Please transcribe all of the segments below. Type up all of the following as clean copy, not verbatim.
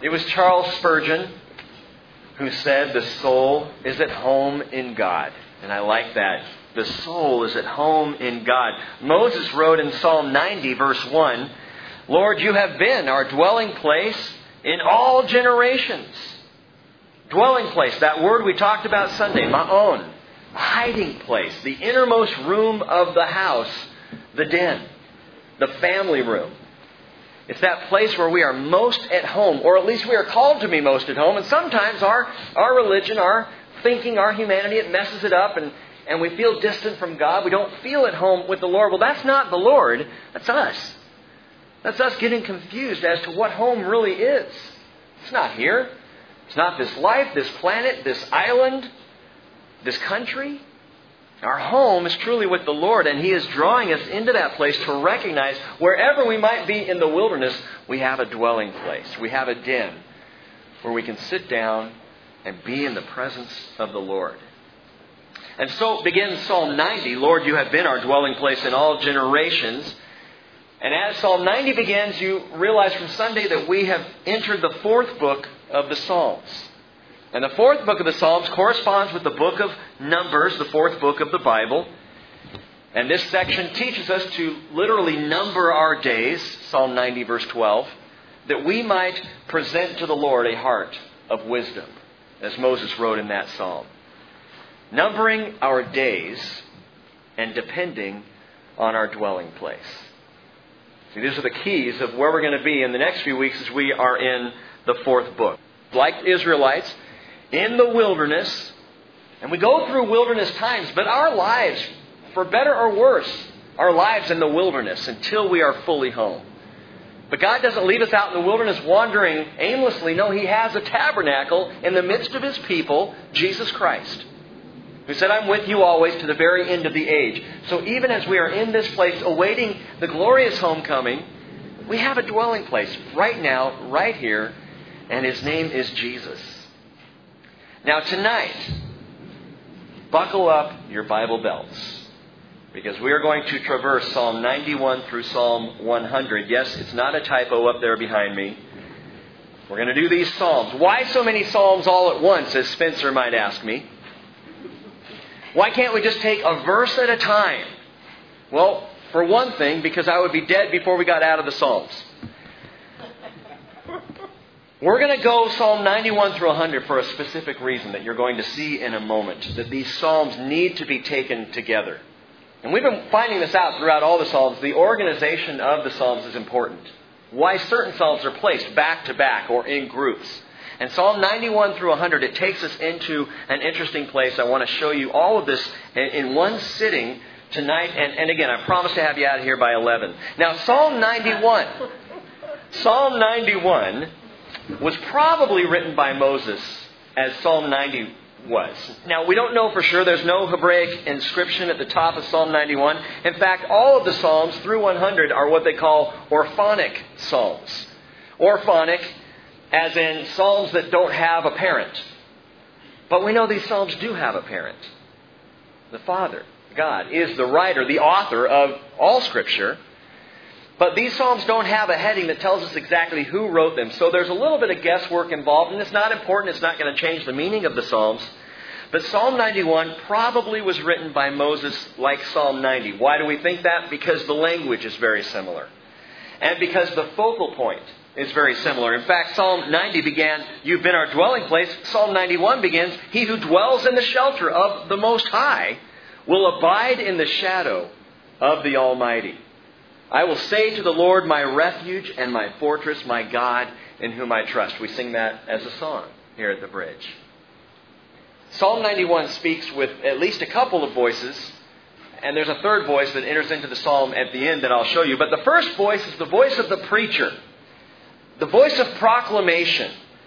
It was Charles Spurgeon who said, "The soul is at home in God." And I like that. The soul is at home in God. Moses wrote in Psalm 90, verse 1, "Lord, you have been our dwelling place in all generations." Dwelling place, that word we talked about Sunday, ma'on, a hiding place, the innermost room of the house, the den, the family room. It's that place where we are most at home, or at least we are called to be most at home. And sometimes our religion, our thinking, our humanity, it messes it up and we feel distant from God. We don't feel at home with the Lord. Well, that's not the Lord. That's us. That's us getting confused as to what home really is. It's not here. It's not this life, this planet, this island, this country. Our home is truly with the Lord, and He is drawing us into that place to recognize wherever we might be in the wilderness, we have a dwelling place. We have a den where we can sit down and be in the presence of the Lord. And so begins Psalm 90. "Lord, you have been our dwelling place in all generations." And as Psalm 90 begins, you realize from Sunday that we have entered the fourth book of the Psalms. And the fourth book of the Psalms corresponds with the book of Numbers, the fourth book of the Bible. And this section teaches us to literally number our days, Psalm 90 verse 12, that we might present to the Lord a heart of wisdom, as Moses wrote in that psalm. Numbering our days and depending on our dwelling place. See, these are the keys of where we're going to be in the next few weeks as we are in the fourth book. Like the Israelites, in the wilderness, and we go through wilderness times, but our lives, for better or worse, our lives in the wilderness until we are fully home. But God doesn't leave us out in the wilderness wandering aimlessly. No, He has a tabernacle in the midst of His people, Jesus Christ, who said, "I'm with you always to the very end of the age." So even as we are in this place awaiting the glorious homecoming, we have a dwelling place right now, right here, and His name is Jesus. Now tonight, buckle up your Bible belts, because we are going to traverse Psalm 91 through Psalm 100. Yes, it's not a typo up there behind me. We're going to do these Psalms. Why so many Psalms all at once, as Spencer might ask me? Why can't we just take a verse at a time? Well, for one thing, because I would be dead before we got out of the Psalms. We're going to go Psalm 91 through 100 for a specific reason that you're going to see in a moment. That these Psalms need to be taken together. And we've been finding this out throughout all the Psalms. The organization of the Psalms is important. Why certain Psalms are placed back to back or in groups. And Psalm 91 through 100, it takes us into an interesting place. I want to show you all of this in one sitting tonight. And again, I promise to have you out of here by 11. Now, Psalm 91. Psalm 91 was probably written by Moses as Psalm 90 was. Now, we don't know for sure. There's no Hebraic inscription at the top of Psalm 91. In fact, all of the Psalms through 100 are what they call orphonic Psalms. Orphonic, as in Psalms that don't have a parent. But we know these Psalms do have a parent. The Father, God, is the writer, the author of all Scripture. But these Psalms don't have a heading that tells us exactly who wrote them. So there's a little bit of guesswork involved. And it's not important. It's not going to change the meaning of the Psalms. But Psalm 91 probably was written by Moses like Psalm 90. Why do we think that? Because the language is very similar. And because the focal point is very similar. In fact, Psalm 90 began, "You've been our dwelling place." Psalm 91 begins, "He who dwells in the shelter of the Most High will abide in the shadow of the Almighty. I will say to the Lord, my refuge and my fortress, my God in whom I trust." We sing that as a song here at the bridge. Psalm 91 speaks with at least a couple of voices. And there's a third voice that enters into the psalm at the end that I'll show you. But the first voice is the voice of the preacher. The voice of proclamation.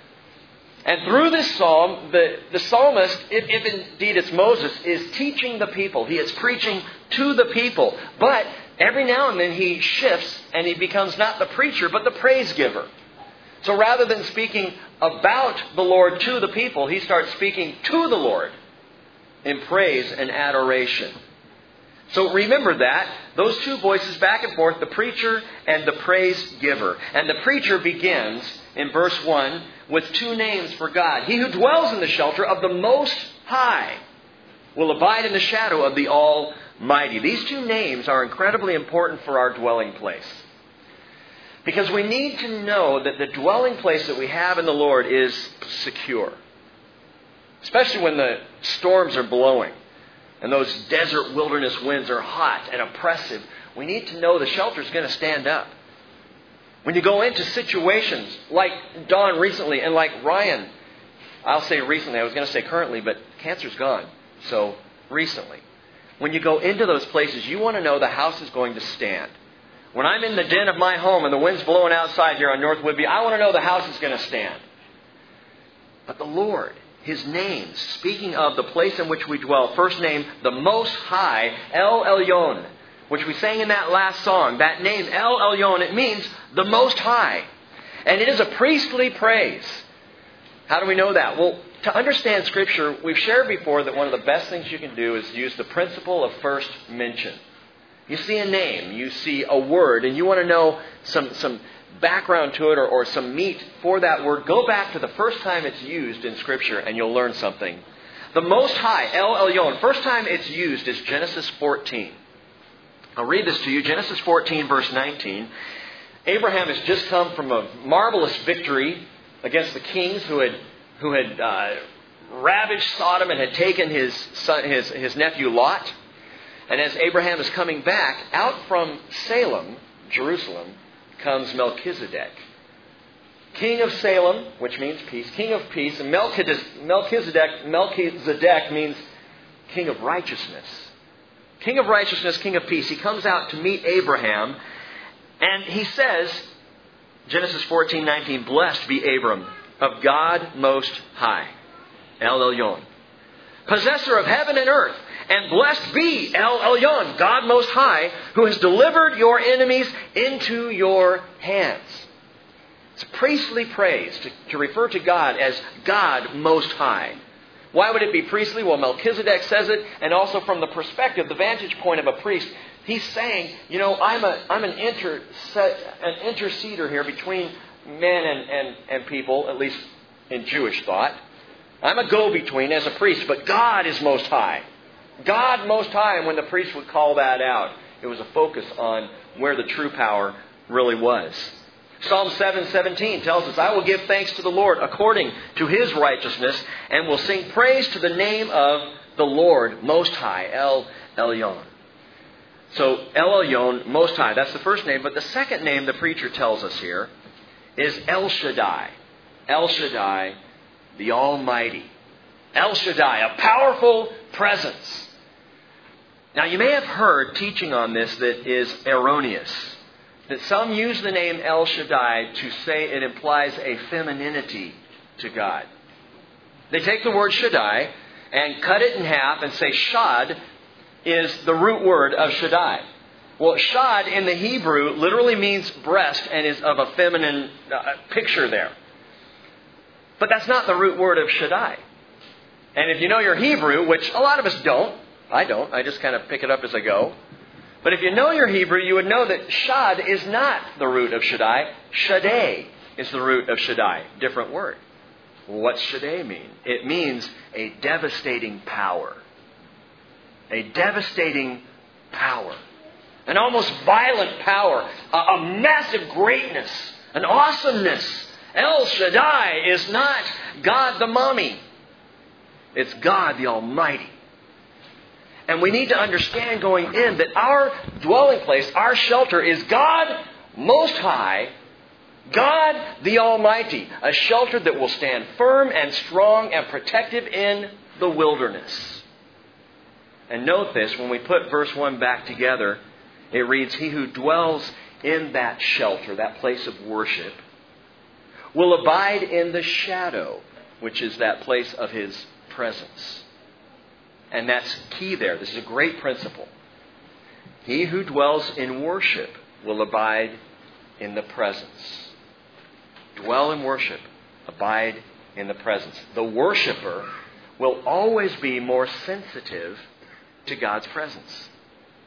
And through this psalm, the psalmist, if indeed it's Moses, is teaching the people. He is preaching to the people. But every now and then he shifts and he becomes not the preacher, but the praise giver. So rather than speaking about the Lord to the people, he starts speaking to the Lord in praise and adoration. So remember that. Those two voices back and forth, the preacher and the praise giver. And the preacher begins in verse 1 with two names for God. He who dwells in the shelter of the Most High will abide in the shadow of the Almighty. These two names are incredibly important for our dwelling place. Because we need to know that the dwelling place that we have in the Lord is secure. Especially when the storms are blowing and those desert wilderness winds are hot and oppressive. We need to know the shelter is going to stand up. When you go into situations like Dawn recently and like Ryan, I'll say recently, I was going to say currently, but cancer's gone. So recently. When you go into those places, you want to know the house is going to stand. When I'm in the den of my home and the wind's blowing outside here on North Whidbey, I want to know the house is going to stand. But the Lord, His name, speaking of the place in which we dwell, first name, the Most High, El Elyon, which we sang in that last song. That name, El Elyon, it means the Most High. And it is a priestly praise. How do we know that? Well, to understand Scripture, we've shared before that one of the best things you can do is use the principle of first mention. You see a name, you see a word, and you want to know some background to it or some meat for that word. Go back to the first time it's used in Scripture and you'll learn something. The Most High, El Elyon, first time it's used is Genesis 14. I'll read this to you. Genesis 14, verse 19. Abraham has just come from a marvelous victory against the kings who had ravaged Sodom and had taken his nephew Lot. And as Abraham is coming back, out from Salem, Jerusalem, comes Melchizedek. King of Salem, which means peace, king of peace. And Melchizedek means king of righteousness. King of righteousness, king of peace. He comes out to meet Abraham. And he says, Genesis 14:19, blessed be Abram of God Most High, El Elyon, possessor of heaven and earth. And blessed be El Elyon, God Most High, who has delivered your enemies into your hands. It's priestly praise to refer to God as God Most High. Why would it be priestly? Well, Melchizedek says it, and also from the perspective, the vantage point of a priest, he's saying, you know, I'm an interceder here between men and people, at least in Jewish thought. I'm a go-between as a priest, but God is Most High. God Most High, and when the priest would call that out, it was a focus on where the true power really was. Psalm 7:17 tells us, I will give thanks to the Lord according to His righteousness, and will sing praise to the name of the Lord Most High, El Elyon. So, El Elyon, Most High, that's the first name. But the second name the preacher tells us here is El Shaddai. El Shaddai, the Almighty. El Shaddai, a powerful presence. Now, you may have heard teaching on this that is erroneous. That some use the name El Shaddai to say it implies a femininity to God. They take the word Shaddai and cut it in half and say Shad is the root word of Shaddai. Well, Shad in the Hebrew literally means breast and is of a feminine picture there. But that's not the root word of Shaddai. And if you know your Hebrew, which a lot of us don't, I just kind of pick it up as I go. But if you know your Hebrew, you would know that Shad is not the root of Shaddai. Shaddai is the root of Shaddai. Different word. What's Shaddai mean? It means a devastating power. A devastating power. An almost violent power. A massive greatness. An awesomeness. El Shaddai is not God the mommy. It's God the Almighty. And we need to understand going in that our dwelling place, our shelter is God Most High, God the Almighty. A shelter that will stand firm and strong and protective in the wilderness. And note this, when we put verse 1 back together, it reads, He who dwells in that shelter, that place of worship, will abide in the shadow, which is that place of His presence. And that's key there. This is a great principle. He who dwells in worship will abide in the presence. Dwell in worship. Abide in the presence. The worshiper will always be more sensitive to God's presence.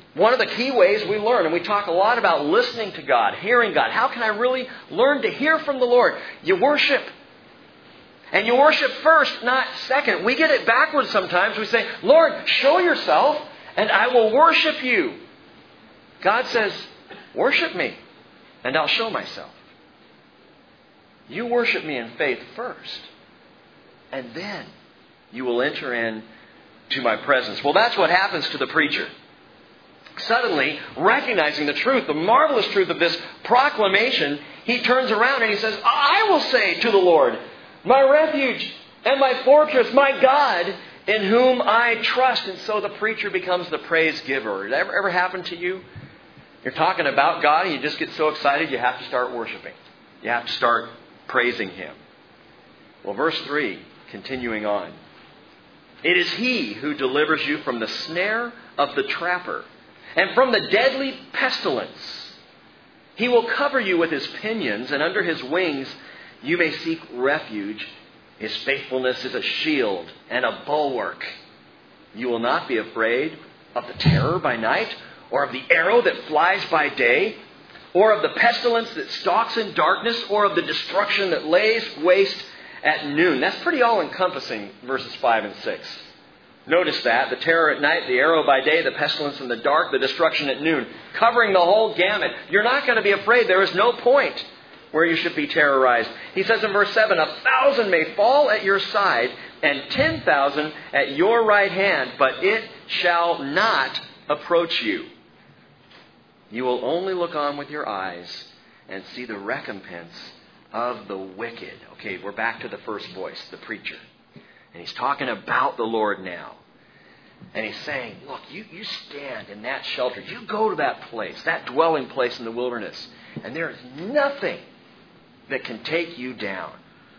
one of the key ways we learn, and we talk a lot about listening to God, hearing God. How can I really learn to hear from the Lord? You worship. And you worship first, not second. We get it backwards sometimes. We say, Lord, show yourself, and I will worship you. God says, worship me, and I'll show myself. You worship me in faith first, and then you will enter into my presence. Well, that's what happens to the preacher. Suddenly, recognizing the truth, the marvelous truth of this proclamation, he turns around and he says, I will say to the Lord, my refuge and my fortress, my God, in whom I trust. And so the preacher becomes the praise giver. Did that ever happen to you? You're talking about God and you just get so excited you have to start worshiping. You have to start praising Him. Well, verse 3, continuing on. It is He who delivers you from the snare of the trapper and from the deadly pestilence. He will cover you with His pinions, and under His wings you may seek refuge. His faithfulness is a shield and a bulwark. You will not be afraid of the terror by night, or of the arrow that flies by day, or of the pestilence that stalks in darkness, or of the destruction that lays waste at noon. That's pretty all-encompassing, verses 5 and 6. Notice that. The terror at night, the arrow by day, the pestilence in the dark, the destruction at noon. Covering the whole gamut. You're not going to be afraid. There is no point where you should be terrorized. He says in verse 7, 1,000 may fall at your side, and 10,000 at your right hand, but it shall not approach you. You will only look on with your eyes and see the recompense of the wicked. Okay, we're back to the first voice, the preacher. And he's talking about the Lord now. And he's saying, look, you stand in that shelter. You go to that place, that dwelling place in the wilderness. And there is nothing that can take you down.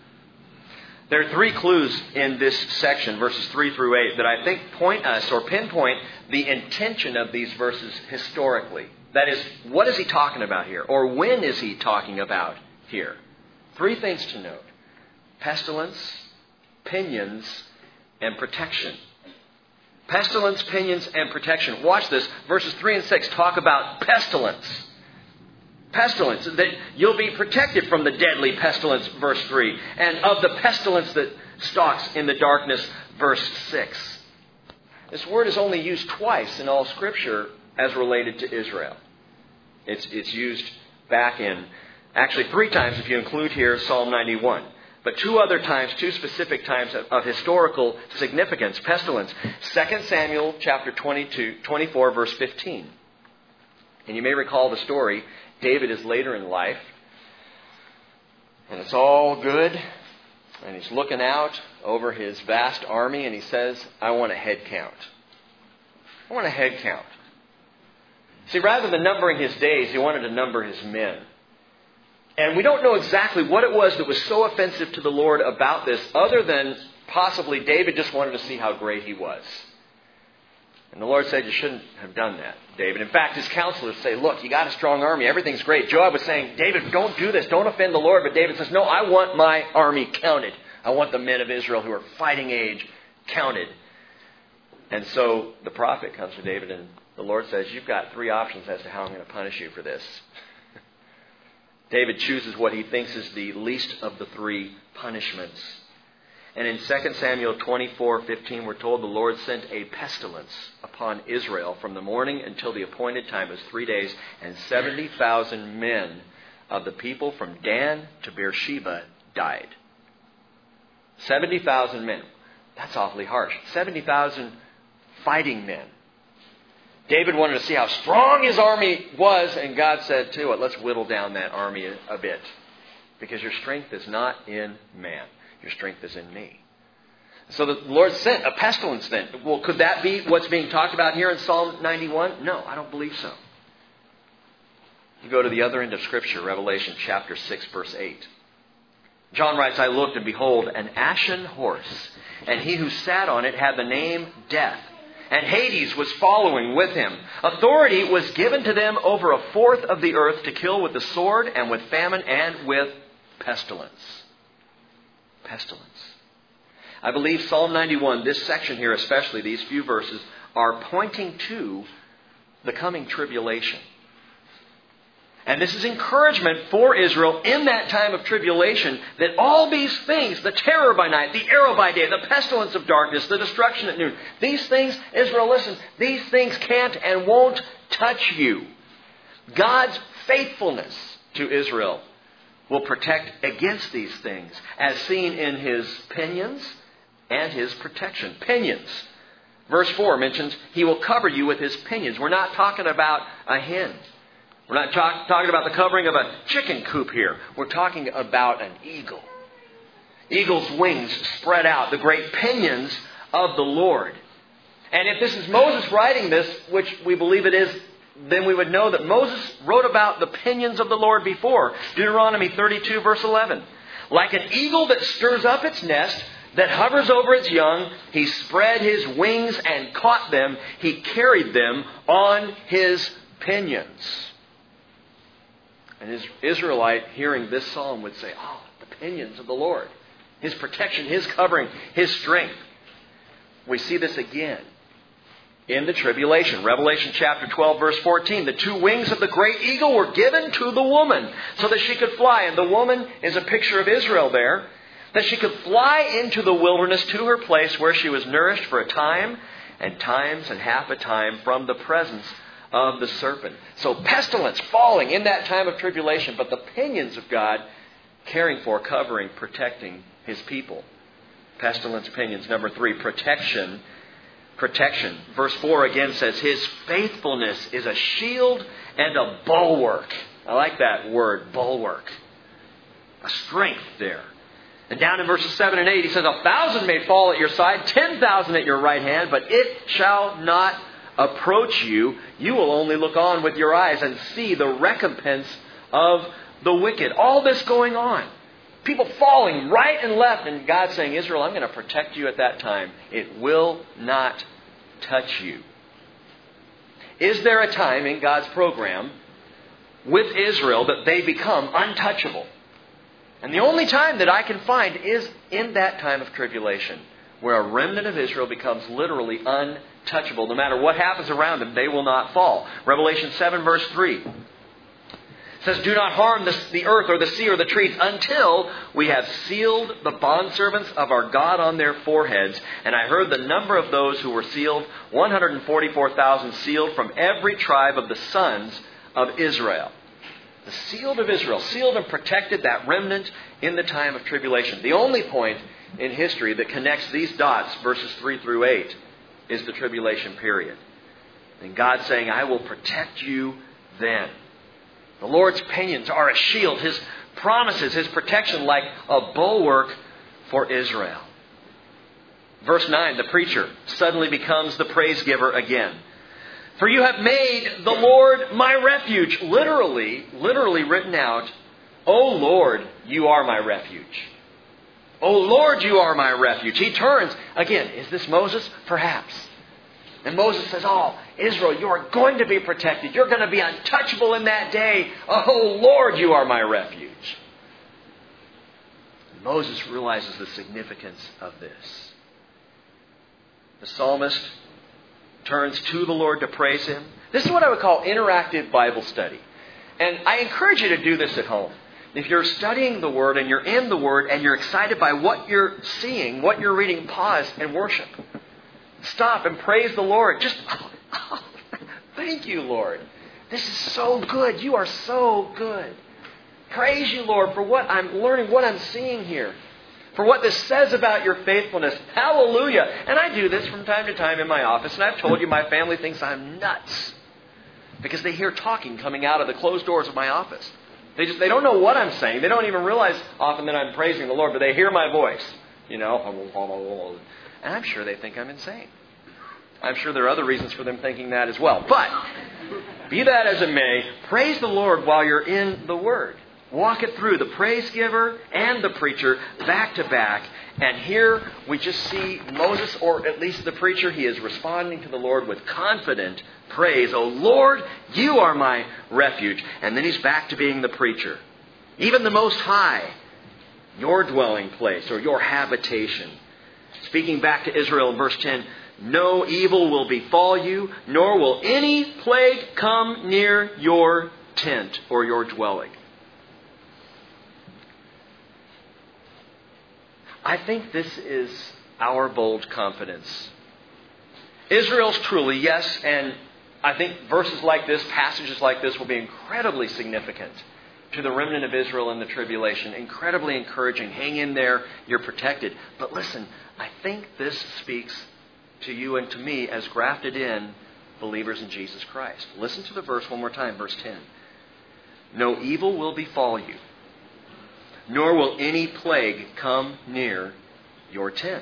There are 3 clues in this section, verses 3 through 8, that I think point us or pinpoint the intention of these verses historically. That is, what is he talking about here? Or when is he talking about here? 3 things to note. Pestilence, pinions, and protection. Pestilence, pinions, and protection. Watch this. Verses 3 and 6 talk about pestilence. Pestilence. That you'll be protected from the deadly pestilence, verse 3. And of the pestilence that stalks in the darkness, verse 6. This word is only used twice in all Scripture as related to Israel. It's used back in, actually 3 times if you include here Psalm 91. But 2 other times, 2 specific times of historical significance. Pestilence. 2 Samuel chapter 24, verse 15. And you may recall the story. David is later in life. And it's all good. And he's looking out over his vast army and he says, I want a head count. I want a head count. See, rather than numbering his days, he wanted to number his men. And we don't know exactly what it was that was so offensive to the Lord about this, other than possibly David just wanted to see how great he was. And the Lord said, you shouldn't have done that, David. In fact, his counselors say, look, you got a strong army. Everything's great. Joab was saying, David, don't do this. Don't offend the Lord. But David says, no, I want my army counted. I want the men of Israel who are fighting age counted. And so the prophet comes to David and the Lord says, you've got 3 options as to how I'm going to punish you for this. David chooses what he thinks is the least of the 3 punishments. And in 2 Samuel 24:15, we're told the Lord sent a pestilence upon Israel from the morning until the appointed time was 3 days, and 70,000 men of the people from Dan to Beersheba died. 70,000 men. That's awfully harsh. 70,000 fighting men. David wanted to see how strong his army was, and God said to it, let's whittle down that army a bit. Because your strength is not in man. Your strength is in me. So the Lord sent a pestilence then. Well, could that be what's being talked about here in Psalm 91? No, I don't believe so. You go to the other end of Scripture, Revelation chapter 6, verse 8. John writes, I looked, and behold, an ashen horse, and he who sat on it had the name Death. And Hades was following with him. Authority was given to them over 1/4 of the earth to kill with the sword and with famine and with pestilence. Pestilence. I believe Psalm 91, this section here especially, these few verses, are pointing to the coming tribulation. And this is encouragement for Israel in that time of tribulation, that all these things, the terror by night, the arrow by day, the pestilence of darkness, the destruction at noon, these things, Israel, listen, these things can't and won't touch you. God's faithfulness to Israel will protect against these things, as seen in His pinions and His protection. Pinions. Verse 4 mentions He will cover you with His pinions. We're not talking about a hen. We're not talking about the covering of a chicken coop here. We're talking about an eagle. Eagle's wings spread out, the great pinions of the Lord. And if this is Moses writing this, which we believe it is, then we would know that Moses wrote about the pinions of the Lord before. Deuteronomy 32 verse 11. Like an eagle that stirs up its nest, that hovers over its young, He spread His wings and caught them. He carried them on His pinions. And an Israelite hearing this psalm would say, oh, the pinions of the Lord. His protection, His covering, His strength. We see this again in the tribulation. Revelation chapter 12 verse 14. The two wings of the great eagle were given to the woman so that she could fly. And the woman is a picture of Israel there. That she could fly into the wilderness to her place where she was nourished for a time and times and half a time from the presence of the serpent. So pestilence falling in that time of tribulation, but the pinions of God caring for, covering, protecting His people. Pestilence, pinions. Number 3, protection. Protection. Verse 4 again says, His faithfulness is a shield and a bulwark. I like that word, bulwark. A strength there. And down in verses 7 and 8, He says, 1,000 may fall at your side, 10,000 at your right hand, but it shall not approach you. You will only look on with your eyes and see the recompense of the wicked. All this going on. People falling right and left. And God saying, Israel, I'm going to protect you at that time. It will not touch you. Is there a time in God's program with Israel that they become untouchable? And the only time that I can find is in that time of tribulation, where a remnant of Israel becomes literally untouchable. No matter what happens around them, they will not fall. Revelation 7 verse 3 says, Do not harm the earth or the sea or the trees until we have sealed the bondservants of our God on their foreheads. And I heard the number of those who were sealed, 144,000 sealed from every tribe of the sons of Israel. The sealed of Israel, sealed and protected, that remnant in the time of tribulation. The only point in history that connects these dots, verses 3 through 8, is the tribulation period. And God saying, I will protect you then. The Lord's pinions are a shield. His promises, His protection like a bulwark for Israel. Verse 9, the preacher suddenly becomes the praise giver again. For you have made the Lord my refuge. Literally written out, O Lord, you are my refuge. O Lord, you are my refuge. He turns. Again, is this Moses? Perhaps. And Moses says, oh, Israel, you are going to be protected. You're going to be untouchable in that day. Oh Lord, you are my refuge. Moses realizes the significance of this. The psalmist turns to the Lord to praise Him. This is what I would call interactive Bible study. And I encourage you to do this at home. If you're studying the Word and you're in the Word and you're excited by what you're seeing, what you're reading, pause and worship. Stop and praise the Lord. Just, thank you, Lord. This is so good. You are so good. Praise you, Lord, for what I'm learning, what I'm seeing here. For what this says about your faithfulness. Hallelujah. And I do this from time to time in my office. And I've told you my family thinks I'm nuts. Because they hear talking coming out of the closed doors of my office. They don't know what I'm saying. They don't even realize often that I'm praising the Lord. But they hear my voice. You know. And I'm sure they think I'm insane. I'm sure there are other reasons for them thinking that as well. But, be that as it may, praise the Lord while you're in the Word. Walk it through, the praise giver and the preacher, back to back. And here we just see Moses, or at least the preacher, he is responding to the Lord with confident praise. Oh Lord, you are my refuge. And then he's back to being the preacher. Even the Most High, your dwelling place or your habitation. Speaking back to Israel in verse 10, no evil will befall you, nor will any plague come near your tent or your dwelling. I think this is our bold confidence. Israel's truly, yes, and I think verses like this, passages like this will be incredibly significant to the remnant of Israel in the tribulation. Incredibly encouraging. Hang in there, you're protected. But listen, I think this speaks to you and to me as grafted in believers in Jesus Christ. Listen to the verse one more time, verse 10. No evil will befall you, nor will any plague come near your tent.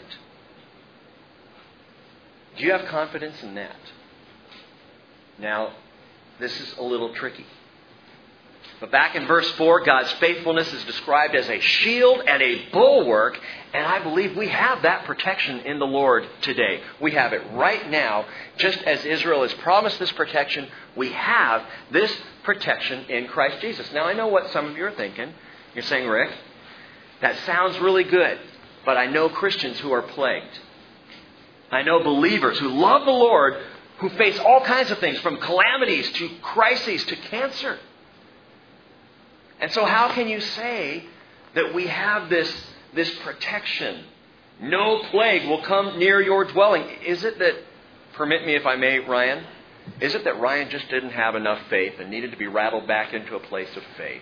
Do you have confidence in that? Now, this is a little tricky. But back in verse 4, God's faithfulness is described as a shield and a bulwark. And I believe we have that protection in the Lord today. We have it right now. Just as Israel has promised this protection, we have this protection in Christ Jesus. Now, I know what some of you are thinking. You're saying, Rick, that sounds really good. But I know Christians who are plagued. I know believers who love the Lord who face all kinds of things, from calamities to crises to cancer. And so how can you say that we have this protection? No plague will come near your dwelling. Is it that, permit me if I may, Ryan, is it that Ryan just didn't have enough faith and needed to be rattled back into a place of faith?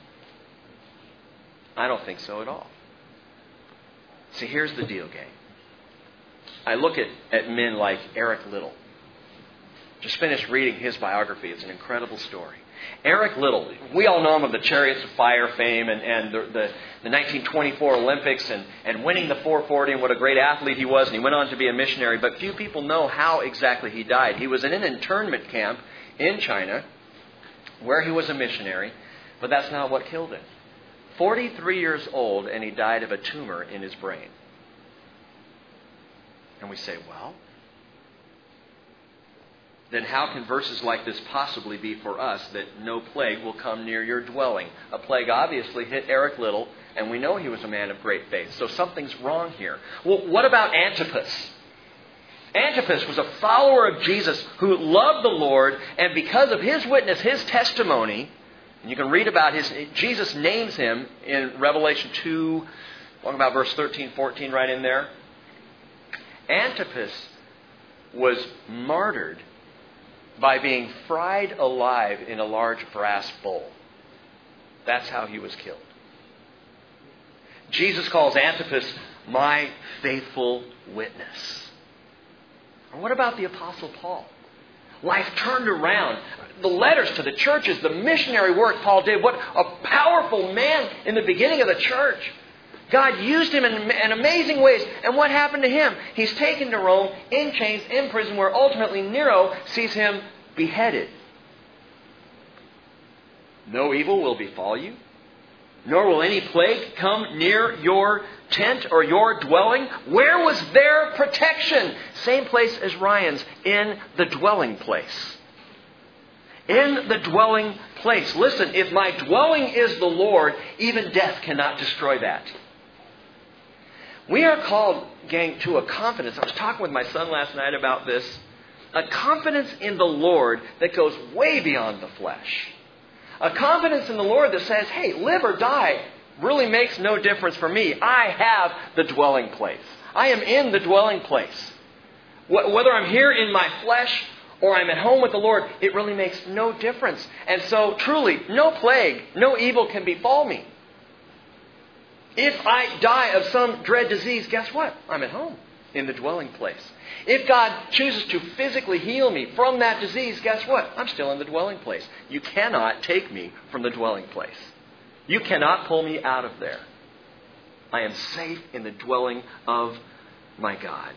I don't think so at all. See, here's the deal, gang. I look at men like Eric Liddell. Just finished reading his biography. It's an incredible story. Eric Liddell, we all know him of the Chariots of Fire fame and the 1924 Olympics and winning the 440 and what a great athlete he was. And he went on to be a missionary. But few people know how exactly he died. He was in an internment camp in China where he was a missionary. But that's not what killed him. 43 years old, and he died of a tumor in his brain. And we say, well, then how can verses like this possibly be for us, that no plague will come near your dwelling? A plague obviously hit Eric Liddell, and we know he was a man of great faith. So something's wrong here. Well, what about Antipas? Antipas was a follower of Jesus who loved the Lord, and because of his witness, his testimony, and you can read about Jesus names him in Revelation 2, talking about verse 13, 14 right in there. Antipas was martyred by being fried alive in a large brass bowl. That's how he was killed. Jesus calls Antipas my faithful witness. And what about the Apostle Paul? Life turned around. The letters to the churches, the missionary work Paul did. What a powerful man in the beginning of the church. God used him in amazing ways. And what happened to him? He's taken to Rome, in chains, in prison, where ultimately Nero sees him beheaded. No evil will befall you, nor will any plague come near your tent or your dwelling. Where was their protection? Same place as Ryan's, in the dwelling place. In the dwelling place. Listen, if my dwelling is the Lord, even death cannot destroy that. We are called, gang, to a confidence. I was talking with my son last night about this. A confidence in the Lord that goes way beyond the flesh. A confidence in the Lord that says, hey, live or die really makes no difference for me. I have the dwelling place. I am in the dwelling place. Whether I'm here in my flesh or I'm at home with the Lord, it really makes no difference. And so, truly, no plague, no evil can befall me. If I die of some dread disease, guess what? I'm at home in the dwelling place. If God chooses to physically heal me from that disease, guess what? I'm still in the dwelling place. You cannot take me from the dwelling place. You cannot pull me out of there. I am safe in the dwelling of my God.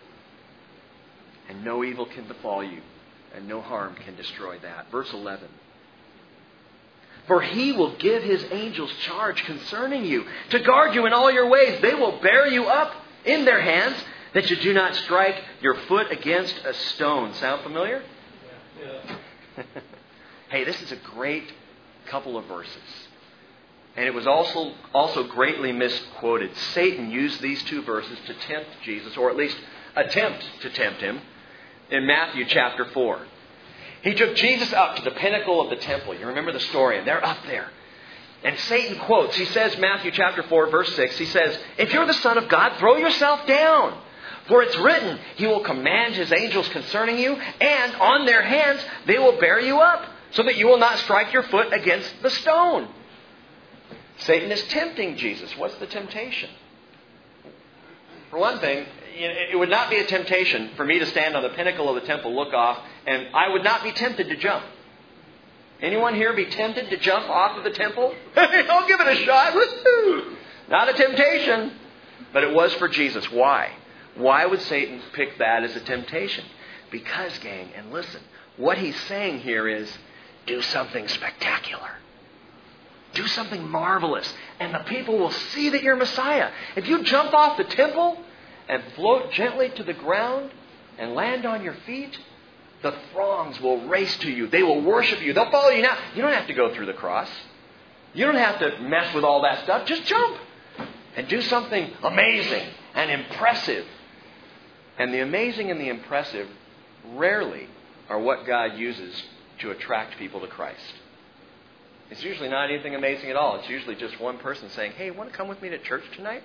And no evil can befall you, and no harm can destroy that. Verse 11. For He will give His angels charge concerning you, to guard you in all your ways. They will bear you up in their hands, that you do not strike your foot against a stone. Sound familiar? Yeah. Hey, this is a great couple of verses. And it was also greatly misquoted. Satan used these two verses to tempt Jesus, or at least attempt to tempt him in Matthew chapter 4. He took Jesus up to the pinnacle of the temple. You remember the story, and they're up there. And Satan quotes, he says, Matthew chapter 4, verse 6, he says, "If you're the Son of God, throw yourself down. For it's written, He will command His angels concerning you, and on their hands they will bear you up, so that you will not strike your foot against the stone." Satan is tempting Jesus. What's the temptation? For one thing, it would not be a temptation for me to stand on the pinnacle of the temple, look off, and I would not be tempted to jump. Anyone here be tempted to jump off of the temple? I'll give it a shot. Woo-hoo! Not a temptation. But it was for Jesus. Why? Why would Satan pick that as a temptation? Because, gang, and listen, what he's saying here is, do something spectacular. Do something marvelous. And the people will see that you're Messiah. If you jump off the temple and float gently to the ground and land on your feet, the throngs will race to you. They will worship you. They'll follow you now. You don't have to go through the cross. You don't have to mess with all that stuff. Just jump and do something amazing and impressive. And the amazing and the impressive rarely are what God uses to attract people to Christ. It's usually not anything amazing at all. It's usually just one person saying, "Hey, want to come with me to church tonight?"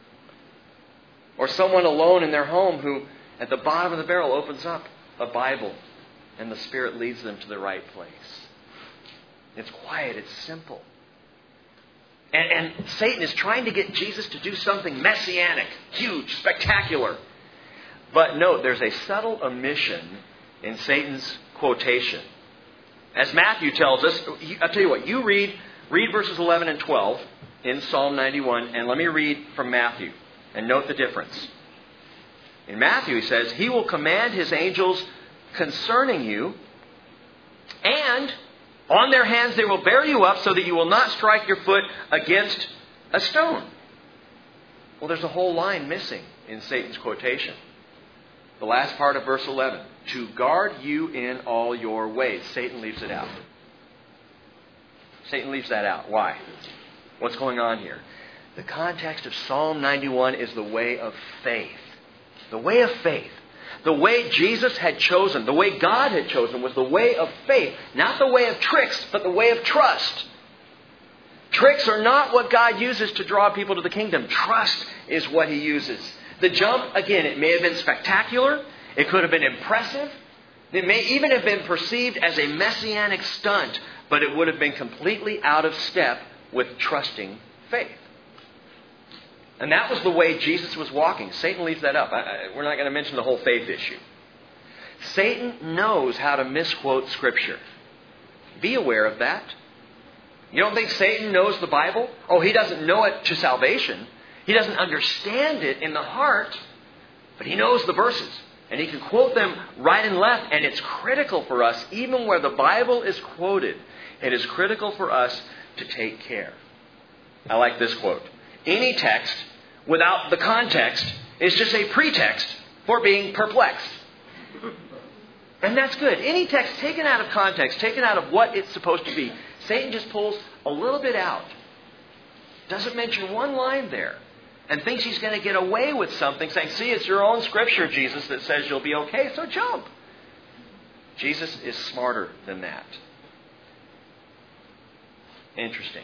Or someone alone in their home who, at the bottom of the barrel, opens up a Bible and the Spirit leads them to the right place. It's quiet. It's simple. And Satan is trying to get Jesus to do something messianic, huge, spectacular. But note, there's a subtle omission in Satan's quotation. As Matthew tells us, I'll tell you what, you read verses 11 and 12 in Psalm 91, and let me read from Matthew, and note the difference. In Matthew, he says, "He will command His angels concerning you, and on their hands they will bear you up so that you will not strike your foot against a stone." Well, there's a whole line missing in Satan's quotation. The last part of verse 11. "To guard you in all your ways." Satan leaves it out. Satan leaves that out. Why? What's going on here? The context of Psalm 91 is the way of faith. The way of faith. The way Jesus had chosen, the way God had chosen, was the way of faith. Not the way of tricks, but the way of trust. Tricks are not what God uses to draw people to the kingdom. Trust is what He uses. The jump, again, it may have been spectacular. It could have been impressive. It may even have been perceived as a messianic stunt, but it would have been completely out of step with trusting faith. And that was the way Jesus was walking. Satan leaves that up. We're not going to mention the whole faith issue. Satan knows how to misquote Scripture. Be aware of that. You don't think Satan knows the Bible? Oh, he doesn't know it to salvation. He doesn't understand it in the heart, but he knows the verses. And he can quote them right and left. And it's critical for us, even where the Bible is quoted, it is critical for us to take care. I like this quote. "Any text without the context is just a pretext for being perplexed." And that's good. Any text taken out of context, taken out of what it's supposed to be, Satan just pulls a little bit out. Doesn't mention one line there. And thinks he's going to get away with something, saying, "See, it's your own Scripture, Jesus, that says you'll be okay, so jump." Jesus is smarter than that. Interesting.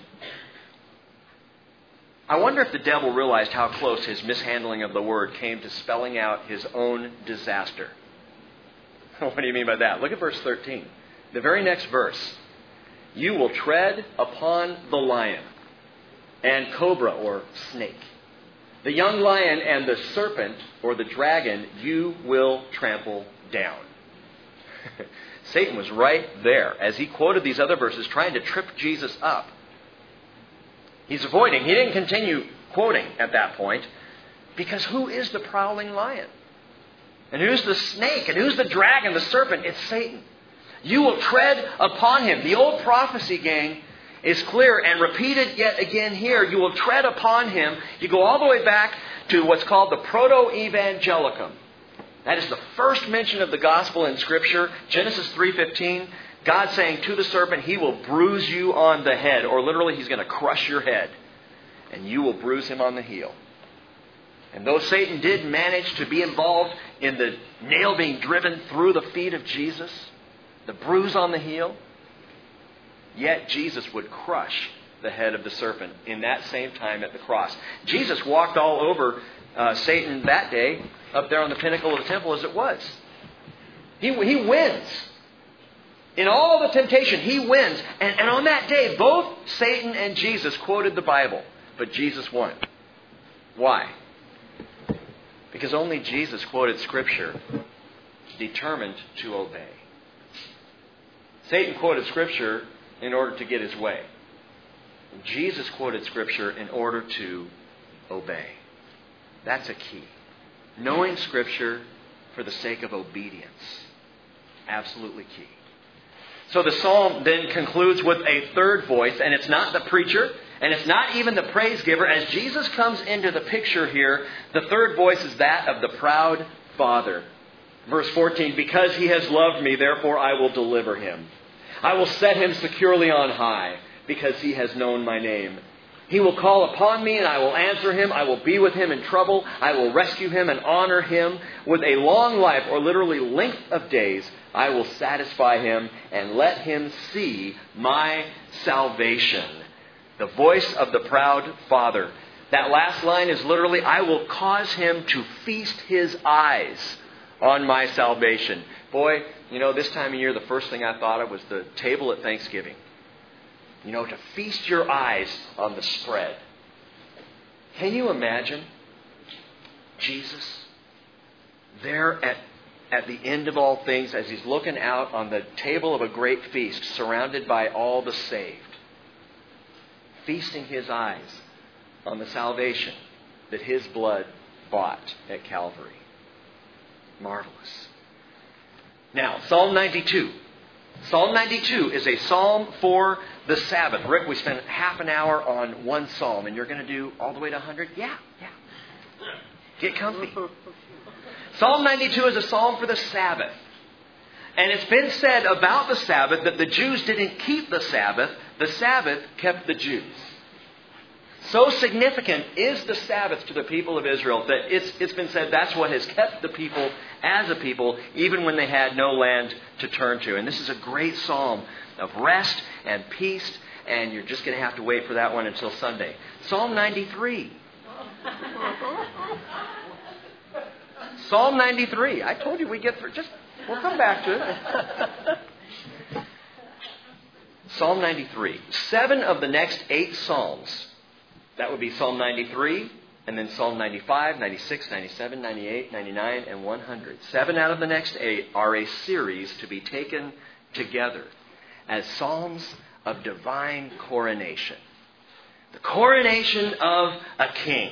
I wonder if the devil realized how close his mishandling of the word came to spelling out his own disaster. What do you mean by that? Look at verse 13. The very next verse. "You will tread upon the lion and cobra," or snake. "The young lion and the serpent," or the dragon, "you will trample down." Satan was right there as he quoted these other verses, trying to trip Jesus up. He's avoiding. He didn't continue quoting at that point, because who is the prowling lion? And who's the snake? And who's the dragon, the serpent? It's Satan. You will tread upon him. The old prophecy, gang, is clear and repeated yet again here. You will tread upon him. You go all the way back to what's called the Proto-Evangelicum. That is the first mention of the gospel in Scripture. Genesis 3:15. God saying to the serpent, "He will bruise you on the head," or literally, He's going to crush your head, and you will bruise him on the heel. And though Satan did manage to be involved in the nail being driven through the feet of Jesus, the bruise on the heel, yet Jesus would crush the head of the serpent in that same time at the cross. Jesus walked all over Satan that day up there on the pinnacle of the temple as it was. He wins. In all the temptation, He wins. And on that day, both Satan and Jesus quoted the Bible. But Jesus won. Why? Because only Jesus quoted Scripture determined to obey. Satan quoted Scripture in order to get his way. Jesus quoted Scripture in order to obey. That's a key. Knowing Scripture for the sake of obedience. Absolutely key. So the psalm then concludes with a third voice, and it's not the preacher, and it's not even the praise giver. As Jesus comes into the picture here, the third voice is that of the proud Father. Verse 14, because He has loved me, therefore I will deliver Him. I will set Him securely on high, because He has known my name. He will call upon me, and I will answer him. I will be with him in trouble. I will rescue him and honor him. With a long life, or literally length of days, I will satisfy him and let him see my salvation. The voice of the proud Father. That last line is literally, I will cause him to feast his eyes on my salvation. Boy, this time of year, the first thing I thought of was the table at Thanksgiving. To feast your eyes on the spread. Can you imagine Jesus there at the end of all things as He's looking out on the table of a great feast, surrounded by all the saved, feasting His eyes on the salvation that His blood bought at Calvary. Marvelous. Now, Psalm 92. Psalm 92 is a psalm for the Sabbath. Rick, we spent half an hour on one psalm, and you're going to do all the way to 100? Yeah. Get comfy. Psalm 92 is a psalm for the Sabbath. And it's been said about the Sabbath that the Jews didn't keep the Sabbath kept the Jews. So significant is the Sabbath to the people of Israel that it's been said that's what has kept the people as a people, even when they had no land to turn to. And this is a great psalm of rest and peace, and you're just going to have to wait for that one until Sunday. Psalm 93. Psalm 93. I told you we'll come back to it. Psalm 93. 7 of the next 8 psalms. That would be Psalm 93, and then Psalm 95, 96, 97, 98, 99, and 100. 7 out of the next 8 are a series to be taken together as psalms of divine coronation. The coronation of a king.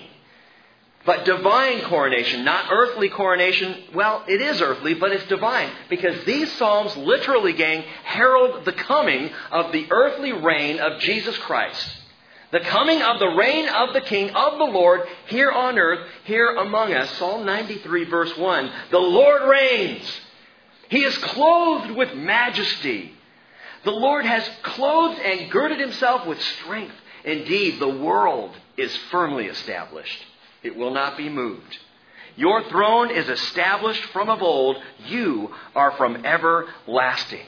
But divine coronation, not earthly coronation. Well, it is earthly, but it's divine. Because these psalms literally, gang, herald the coming of the earthly reign of Jesus Christ. The coming of the reign of the King, of the Lord, here on earth, here among us. Psalm 93, verse 1. The Lord reigns. He is clothed with majesty. The Lord has clothed and girded Himself with strength. Indeed, the world is firmly established. It will not be moved. Your throne is established from of old. You are from everlasting.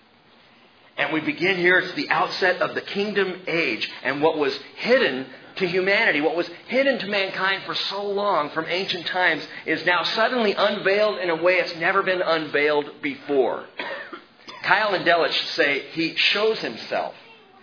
And we begin here, it's the outset of the kingdom age. And what was hidden to humanity, what was hidden to mankind for so long from ancient times, is now suddenly unveiled in a way it's never been unveiled before. Kyle and Delich say He shows Himself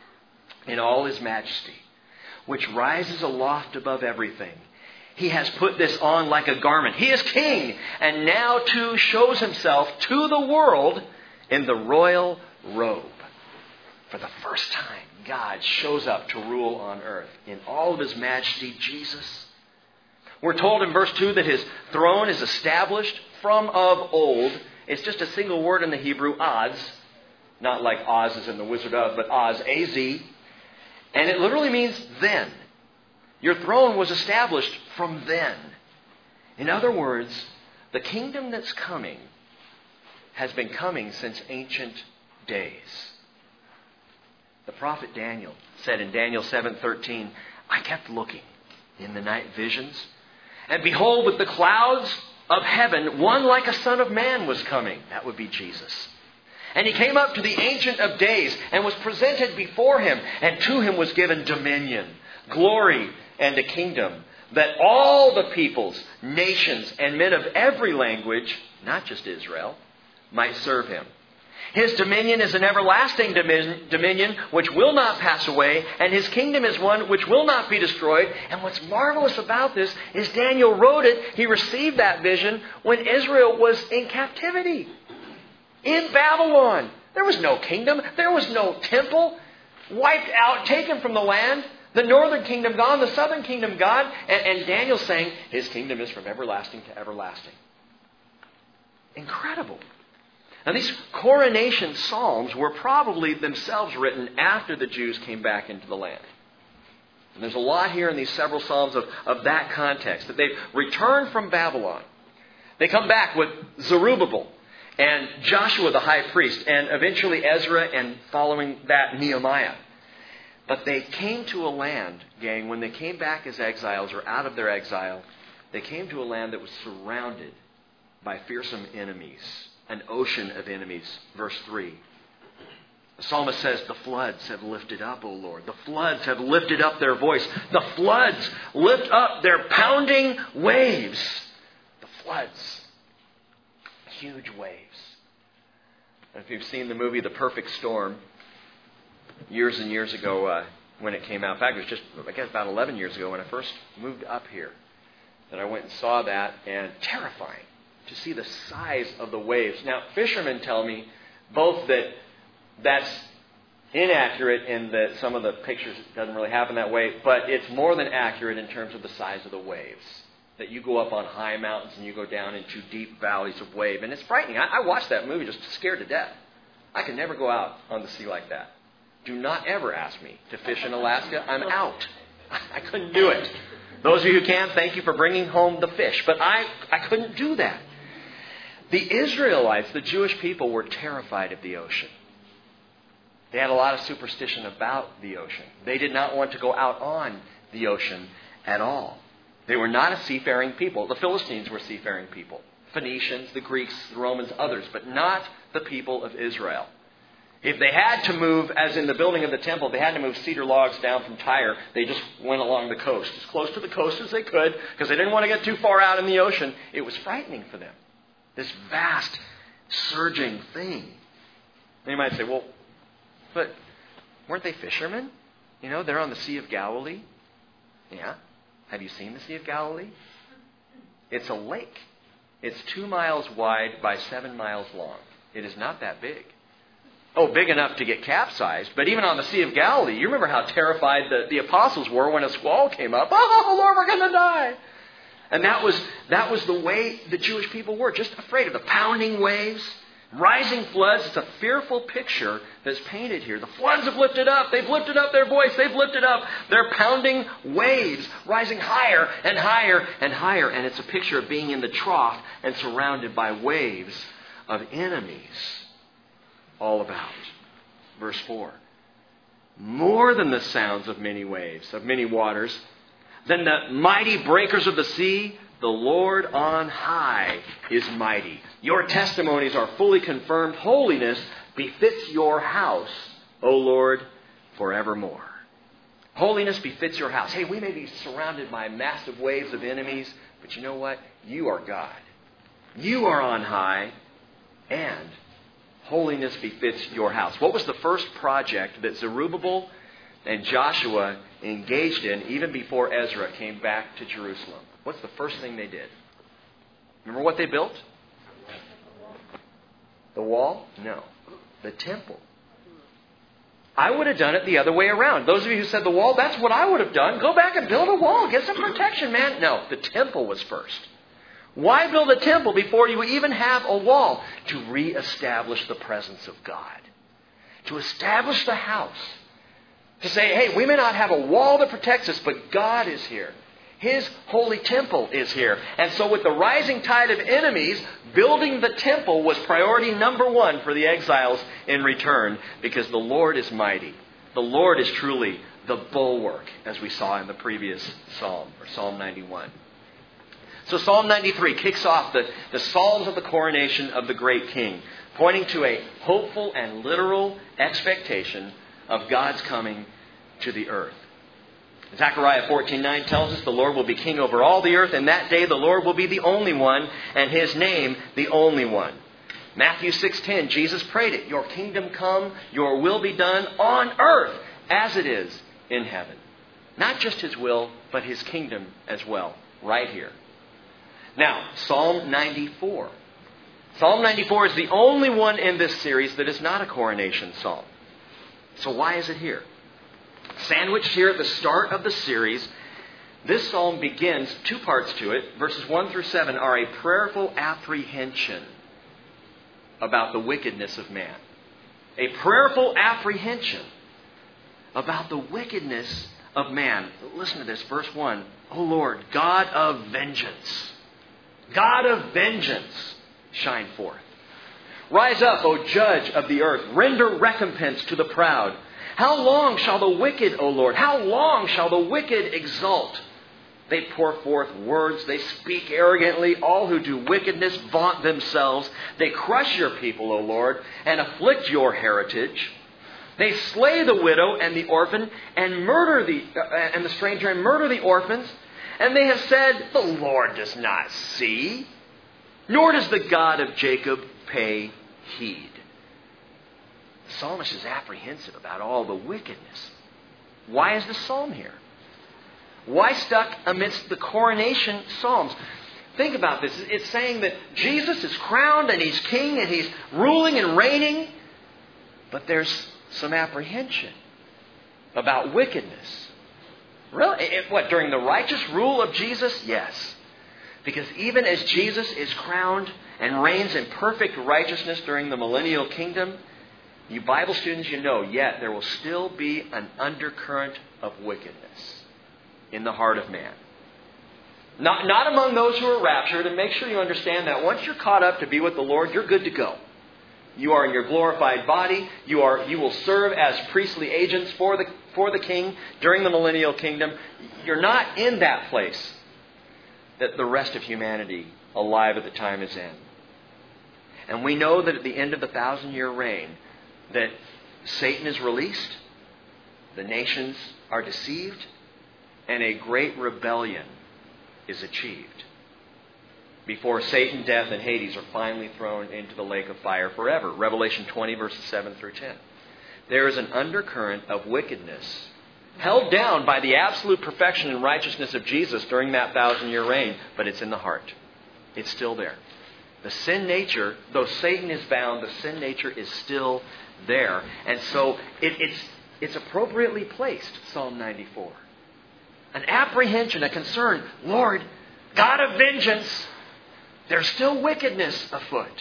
in all His majesty, which rises aloft above everything. He has put this on like a garment. He is king, and now too shows Himself to the world in the royal robe. For the first time, God shows up to rule on earth in all of His majesty, Jesus. We're told in verse 2 that His throne is established from of old. It's just a single word in the Hebrew, Oz. Not like Oz as in the Wizard of, but Oz, A-Z. And it literally means then. Your throne was established from then. In other words, the kingdom that's coming has been coming since ancient days. The prophet Daniel said in Daniel 7:13, I kept looking in the night visions, And behold, with the clouds of heaven, one like a son of man was coming. That would be Jesus. And he came up to the Ancient of Days and was presented before him. And to him was given dominion, glory, and a kingdom, that all the peoples, nations, and men of every language, not just Israel, might serve him. His dominion is an everlasting dominion which will not pass away, and his kingdom is one which will not be destroyed. And what's marvelous about this is Daniel wrote it. He received that vision when Israel was in captivity. In Babylon. There was no kingdom. There was no temple. Wiped out, taken from the land. The northern kingdom gone, the southern kingdom gone. And Daniel's saying his kingdom is from everlasting to everlasting. Incredible. Now these coronation psalms were probably themselves written after the Jews came back into the land. And there's a lot here in these several psalms of that context, that they've returned from Babylon. They come back with Zerubbabel and Joshua the high priest, and eventually Ezra, and following that Nehemiah. But they came to a land, gang, when they came back as exiles or out of their exile, they came to a land that was surrounded by fearsome enemies. An ocean of enemies. Verse 3. The psalmist says, the floods have lifted up, O Lord. The floods have lifted up their voice. The floods lift up their pounding waves. The floods. Huge waves. And if you've seen the movie The Perfect Storm, years and years ago when it came out. In fact, it was just, I guess, about 11 years ago when I first moved up here, that I went and saw that, and terrifying to see the size of the waves. Now, fishermen tell me both that that's inaccurate in that some of the pictures doesn't really happen that way, but it's more than accurate in terms of the size of the waves. That you go up on high mountains and you go down into deep valleys of wave. And it's frightening. I watched that movie just scared to death. I could never go out on the sea like that. Do not ever ask me to fish in Alaska. I'm out. I couldn't do it. Those of you who can, thank you for bringing home the fish. But I couldn't do that. The Israelites, the Jewish people, were terrified of the ocean. They had a lot of superstition about the ocean. They did not want to go out on the ocean at all. They were not a seafaring people. The Philistines were seafaring people. Phoenicians, the Greeks, the Romans, others, but not the people of Israel. If they had to move, as in the building of the temple, they had to move cedar logs down from Tyre, they just went along the coast, as close to the coast as they could, because they didn't want to get too far out in the ocean. It was frightening for them. This vast, surging thing. And you might say, well, but weren't they fishermen? You know, they're on the Sea of Galilee. Yeah. Have you seen the Sea of Galilee? It's a lake. It's 2 miles wide by 7 miles long. It is not that big. Oh, big enough to get capsized. But even on the Sea of Galilee, you remember how terrified the apostles were when a squall came up. Oh, Lord, we're going to die. And that was the way the Jewish people were, just afraid of the pounding waves, rising floods. It's a fearful picture that's painted here. The floods have lifted up. They've lifted up their voice. They've lifted up their pounding waves, rising higher and higher and higher. And it's a picture of being in the trough and surrounded by waves of enemies all about. Verse 4. More than the sounds of many waves, of many waters, than the mighty breakers of the sea, the Lord on high is mighty. Your testimonies are fully confirmed. Holiness befits your house, O Lord, forevermore. Holiness befits your house. Hey, we may be surrounded by massive waves of enemies, but you know what? You are God. You are on high, and holiness befits your house. What was the first project that Zerubbabel and Joshua engaged in even before Ezra came back to Jerusalem? What's the first thing they did? Remember what they built? The wall? No. The temple. I would have done it the other way around. Those of you who said the wall, that's what I would have done. Go back and build a wall. Get some protection, man. No, the temple was first. Why build a temple before you even have a wall? To reestablish the presence of God. To establish the house. To say, hey, we may not have a wall that protects us, but God is here. His holy temple is here. And so with the rising tide of enemies, building the temple was priority number one for the exiles in return, because the Lord is mighty. The Lord is truly the bulwark, as we saw in the previous psalm, or Psalm 91. So Psalm 93 kicks off the Psalms of the coronation of the great King, pointing to a hopeful and literal expectation of God's coming to the earth. Zechariah 14:9 tells us the Lord will be king over all the earth, and that day the Lord will be the only one, and His name the only one. Matthew 6:10, Jesus prayed it, "Your kingdom come, your will be done on earth as it is in heaven." Not just His will, but His kingdom as well, right here. Now, Psalm 94. Psalm 94 is the only one in this series that is not a coronation psalm. So why is it here? Sandwiched here at the start of the series, this psalm begins, two parts to it. Verses 1 through 7 are a prayerful apprehension about the wickedness of man. A prayerful apprehension about the wickedness of man. Listen to this, verse 1. O Lord, God of vengeance. God of vengeance, shine forth. Rise up, O judge of the earth. Render recompense to the proud. How long shall the wicked, O Lord, how long shall the wicked exult? They pour forth words. They speak arrogantly. All who do wickedness vaunt themselves. They crush your people, O Lord, and afflict your heritage. They slay the widow and the orphan and murder the stranger and murder the orphans. And they have said, the Lord does not see, nor does the God of Jacob pay heed. The psalmist is apprehensive about all the wickedness. Why is this psalm here? Why stuck amidst the coronation psalms? Think about this. It's saying that Jesus is crowned and He's king and He's ruling and reigning. But there's some apprehension about wickedness. Really? What, during the righteous rule of Jesus? Yes. Because even as Jesus is crowned and reigns in perfect righteousness during the millennial kingdom, you Bible students, you know, yet there will still be an undercurrent of wickedness in the heart of man. Not among those who are raptured, and make sure you understand that once you're caught up to be with the Lord, you're good to go. You are in your glorified body. You will serve as priestly agents for the King during the millennial kingdom. You're not in that place that the rest of humanity alive at the time is in. And we know that at the end of the 1,000-year reign, that Satan is released, the nations are deceived, and a great rebellion is achieved before Satan, death, and Hades are finally thrown into the lake of fire forever. Revelation 20, verses 7 through 10. There is an undercurrent of wickedness held down by the absolute perfection and righteousness of Jesus during that 1,000-year reign, but it's in the heart. It's still there. The sin nature, though Satan is bound, the sin nature is still there. And so it's appropriately placed, Psalm 94. An apprehension, a concern. Lord, God of vengeance, there's still wickedness afoot.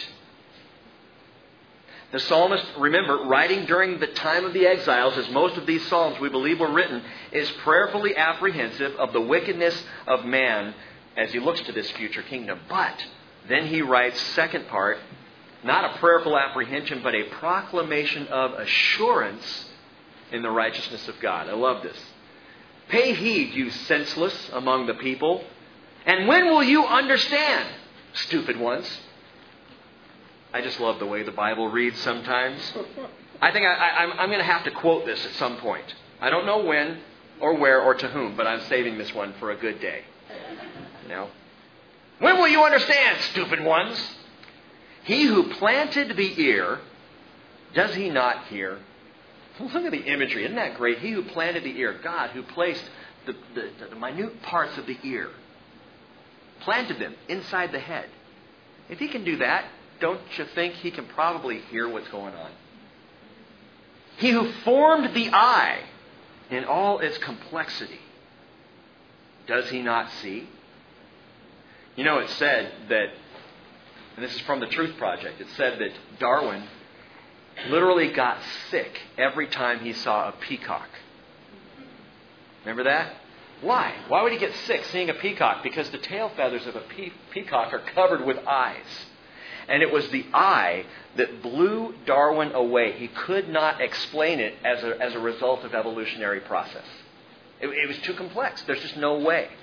The psalmist, remember, writing during the time of the exiles, as most of these psalms we believe were written, is prayerfully apprehensive of the wickedness of man as he looks to this future kingdom. But then he writes, second part, not a prayerful apprehension, but a proclamation of assurance in the righteousness of God. I love this. Pay heed, you senseless among the people. And when will you understand, stupid ones? I just love the way the Bible reads sometimes. I think I'm going to have to quote this at some point. I don't know when or where or to whom, but I'm saving this one for a good day. You know? When will you understand, stupid ones? He who planted the ear, does he not hear? Look at the imagery. Isn't that great? He who planted the ear, God who placed the minute parts of the ear, planted them inside the head. If He can do that, don't you think He can probably hear what's going on? He who formed the eye in all its complexity, does He not see? You know, it said that, and this is from the Truth Project, it said that Darwin literally got sick every time he saw a peacock. Remember that? Why? Why would he get sick seeing a peacock? Because the tail feathers of a peacock are covered with eyes. And it was the eye that blew Darwin away. He could not explain it as a result of evolutionary process. It was too complex. There's just no way.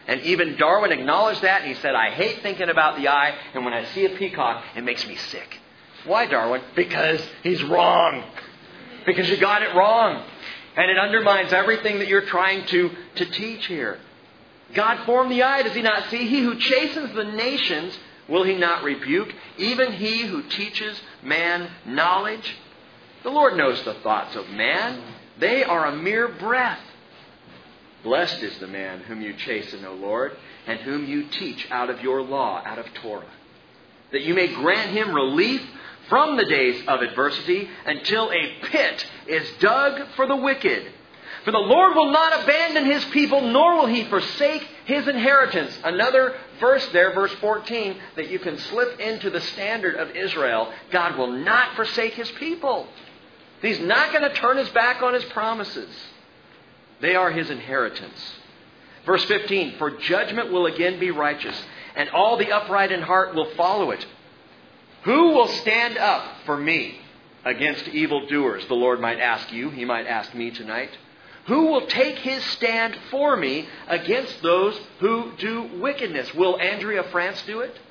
And even Darwin acknowledged that. And he said, I hate thinking about the eye. And when I see a peacock, it makes me sick. Why, Darwin? Because he's wrong. Because you got it wrong. And it undermines everything that you're trying to teach here. God formed the eye, does He not see? He who chastens the nations, will He not rebuke? Even He who teaches man knowledge? The Lord knows the thoughts of man. They are a mere breath. Blessed is the man whom you chasten, O Lord, and whom you teach out of your law, out of Torah, that you may grant him relief from the days of adversity until a pit is dug for the wicked. For the Lord will not abandon His people, nor will He forsake His inheritance. Another verse there, verse 14, that you can slip into the standard of Israel. God will not forsake His people. He's not going to turn His back on His promises. They are His inheritance. Verse 15, for judgment will again be righteous, and all the upright in heart will follow it. Who will stand up for me against evildoers? The Lord might ask you. He might ask me tonight. Who will take his stand for me against those who do wickedness? Will Andrea France do it?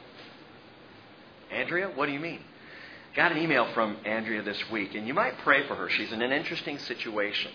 Andrea, what do you mean? Got an email from Andrea this week, and you might pray for her. She's in an interesting situation.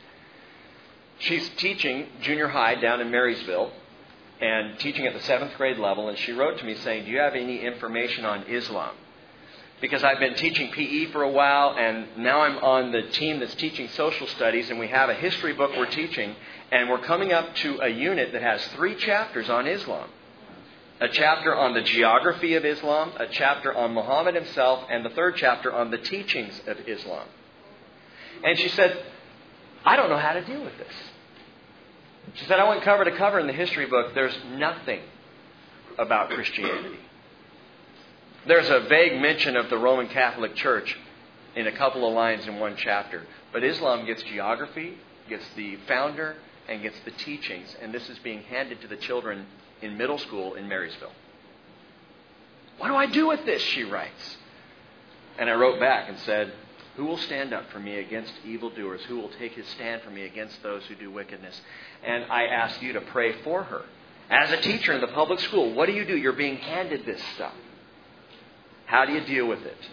She's teaching junior high down in Marysville and teaching at the 7th grade level, and she wrote to me saying, do you have any information on Islam? Because I've been teaching PE for a while, and now I'm on the team that's teaching social studies, and we have a history book we're teaching, and we're coming up to a unit that has 3 chapters on Islam. A chapter on the geography of Islam, a chapter on Muhammad himself, and the 3rd chapter on the teachings of Islam. And she said, I don't know how to deal with this. She said, I went cover to cover in the history book. There's nothing about Christianity. There's a vague mention of the Roman Catholic Church in a couple of lines in one chapter. But Islam gets geography, gets the founder, and gets the teachings. And this is being handed to the children in middle school in Marysville. What do I do with this? She writes. And I wrote back and said, who will stand up for me against evildoers? Who will take his stand for me against those who do wickedness? And I ask you to pray for her. As a teacher in the public school, what do? You're being handed this stuff. How do you deal with it?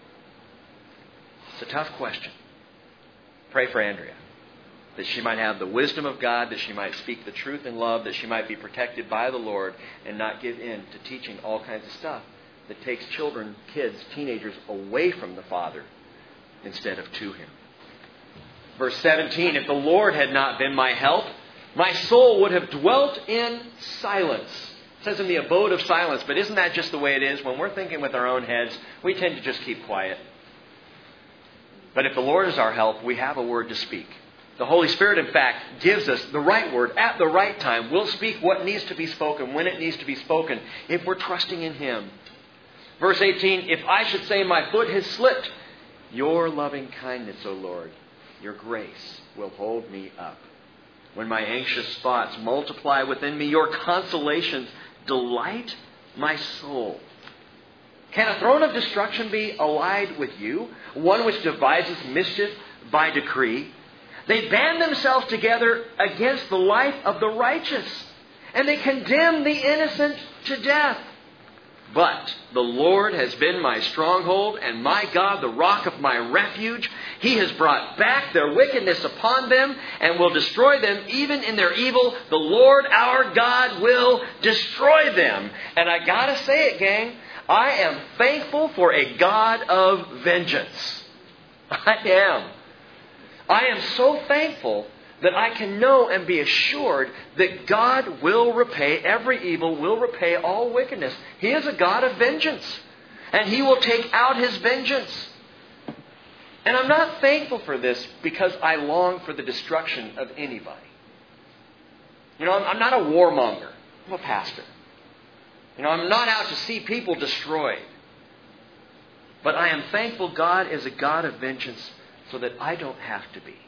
It's a tough question. Pray for Andrea, that she might have the wisdom of God, that she might speak the truth in love, that she might be protected by the Lord and not give in to teaching all kinds of stuff that takes children, kids, teenagers away from the Father instead of to Him. Verse 17, if the Lord had not been my help, my soul would have dwelt in silence. It says in the abode of silence, but isn't that just the way it is? When we're thinking with our own heads, we tend to just keep quiet. But if the Lord is our help, we have a word to speak. The Holy Spirit, in fact, gives us the right word at the right time. We'll speak what needs to be spoken when it needs to be spoken if we're trusting in Him. Verse 18, if I should say my foot has slipped, your loving kindness, O Lord, your grace will hold me up. When my anxious thoughts multiply within me, your consolations delight my soul. Can a throne of destruction be allied with you, one which devises mischief by decree? They band themselves together against the life of the righteous, and they condemn the innocent to death. But the Lord has been my stronghold, and my God, the rock of my refuge. He has brought back their wickedness upon them, and will destroy them even in their evil. The Lord our God will destroy them. And I gotta say it, gang, I am thankful for a God of vengeance. I am. I am so thankful that I can know and be assured that God will repay every evil, will repay all wickedness. He is a God of vengeance, and He will take out His vengeance. And I'm not thankful for this because I long for the destruction of anybody. I'm not a warmonger. I'm a pastor. I'm not out to see people destroyed. But I am thankful God is a God of vengeance so that I don't have to be.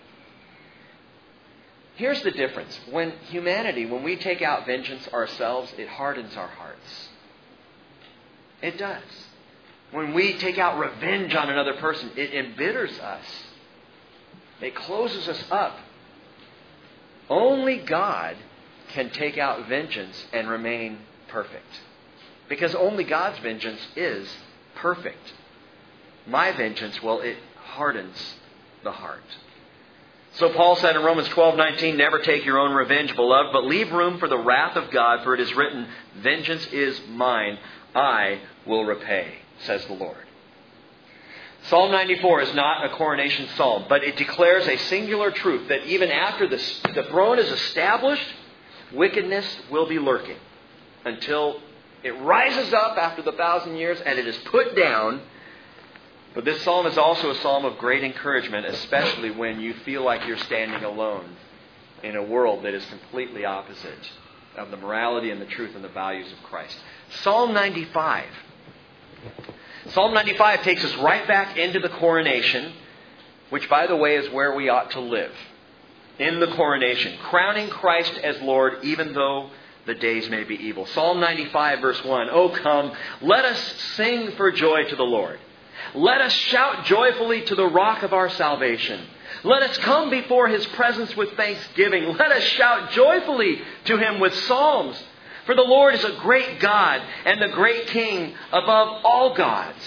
Here's the difference. When we take out vengeance ourselves, it hardens our hearts. It does. When we take out revenge on another person, it embitters us. It closes us up. Only God can take out vengeance and remain perfect. Because only God's vengeance is perfect. My vengeance, well, it hardens the heart. So Paul said in Romans 12:19, never take your own revenge, beloved, but leave room for the wrath of God, for it is written, vengeance is mine, I will repay, says the Lord. Psalm 94 is not a coronation psalm, but it declares a singular truth that even after the throne is established, wickedness will be lurking until it rises up after the 1,000 years and it is put down. But this psalm is also a psalm of great encouragement, especially when you feel like you're standing alone in a world that is completely opposite of the morality and the truth and the values of Christ. Psalm 95. Psalm 95 takes us right back into the coronation, which, by the way, is where we ought to live. In the coronation, crowning Christ as Lord, even though the days may be evil. Psalm 95, verse 1. Oh, come, let us sing for joy to the Lord. Let us shout joyfully to the rock of our salvation. Let us come before His presence with thanksgiving. Let us shout joyfully to Him with psalms. For the Lord is a great God and the great King above all gods,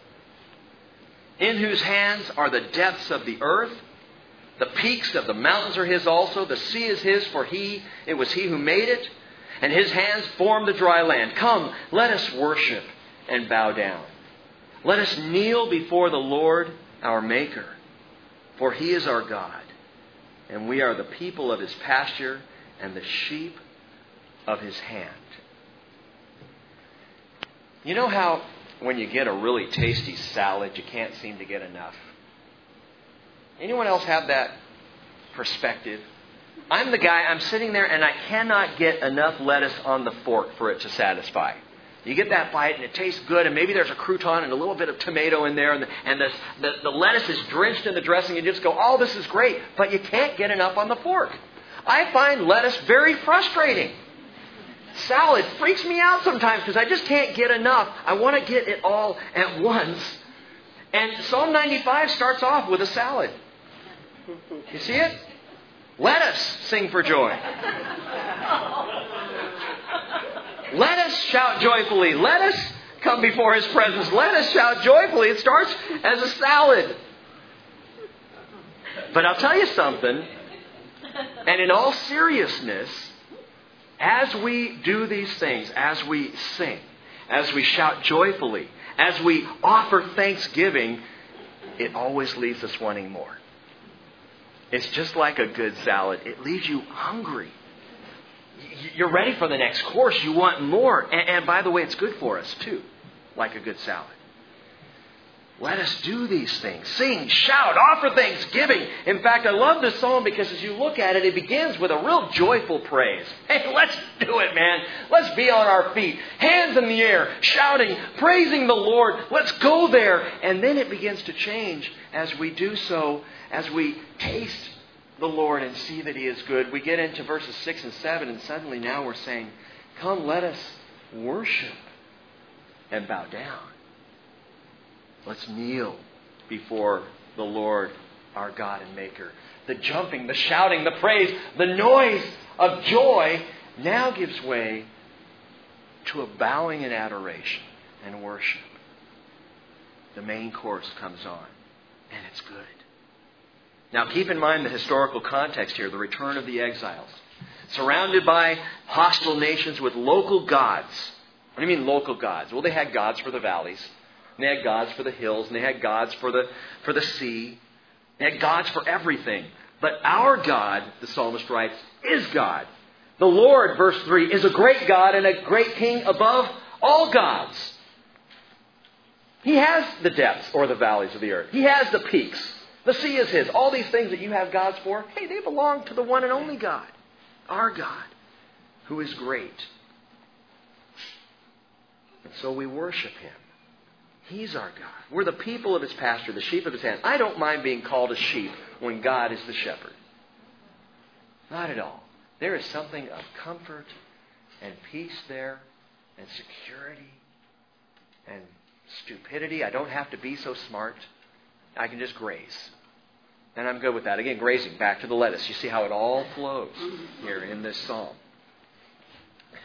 in whose hands are the depths of the earth. The peaks of the mountains are His also. The sea is His, for it was He who made it, and His hands formed the dry land. Come, let us worship and bow down. Let us kneel before the Lord our Maker, for He is our God, and we are the people of His pasture and the sheep of His hand. You know how when you get a really tasty salad, you can't seem to get enough? Anyone else have that perspective? I'm the guy, I'm sitting there and I cannot get enough lettuce on the fork for it to satisfy. You get that bite and it tastes good, and maybe there's a crouton and a little bit of tomato in there, and the lettuce is drenched in the dressing, and you just go, oh, this is great, but you can't get enough on the fork. I find lettuce very frustrating. Salad freaks me out sometimes because I just can't get enough. I want to get it all at once. And Psalm 95 starts off with a salad. You see it? Let us sing for joy. Let us shout joyfully. Let us come before His presence. Let us shout joyfully. It starts as a salad. But I'll tell you something. And in all seriousness, as we do these things, as we sing, as we shout joyfully, as we offer thanksgiving, it always leaves us wanting more. It's just like a good salad. It leaves you hungry. You're ready for the next course. You want more. And by the way, it's good for us too, like a good salad. Let us do these things. Sing, shout, offer thanksgiving. In fact, I love this psalm because as you look at it, it begins with a real joyful praise. Hey, let's do it, man. Let's be on our feet. Hands in the air, shouting, praising the Lord. Let's go there. And then it begins to change as we do so, as we taste the Lord and see that He is good. We get into verses 6 and 7, and suddenly now we're saying, come, let us worship and bow down. Let's kneel before the Lord, our God and Maker. The jumping, the shouting, the praise, the noise of joy now gives way to a bowing in adoration and worship. The main course comes on, and it's good. Now keep in mind the historical context here, the return of the exiles. Surrounded by hostile nations with local gods. What do you mean local gods? Well, they had gods for the valleys. And they had gods for the hills. And they had gods for the sea. They had gods for everything. But our God, the psalmist writes, is God. The Lord, verse 3, is a great God and a great King above all gods. He has the depths or the valleys of the earth. He has the peaks. The sea is His. All these things that you have gods for, hey, they belong to the one and only God. Our God, who is great. And so we worship Him. He's our God. We're the people of His pasture, the sheep of His hand. I don't mind being called a sheep when God is the shepherd. Not at all. There is something of comfort and peace there, and security and stupidity. I don't have to be so smart. I can just graze. And I'm good with that. Again, grazing, back to the lettuce. You see how it all flows here in this psalm.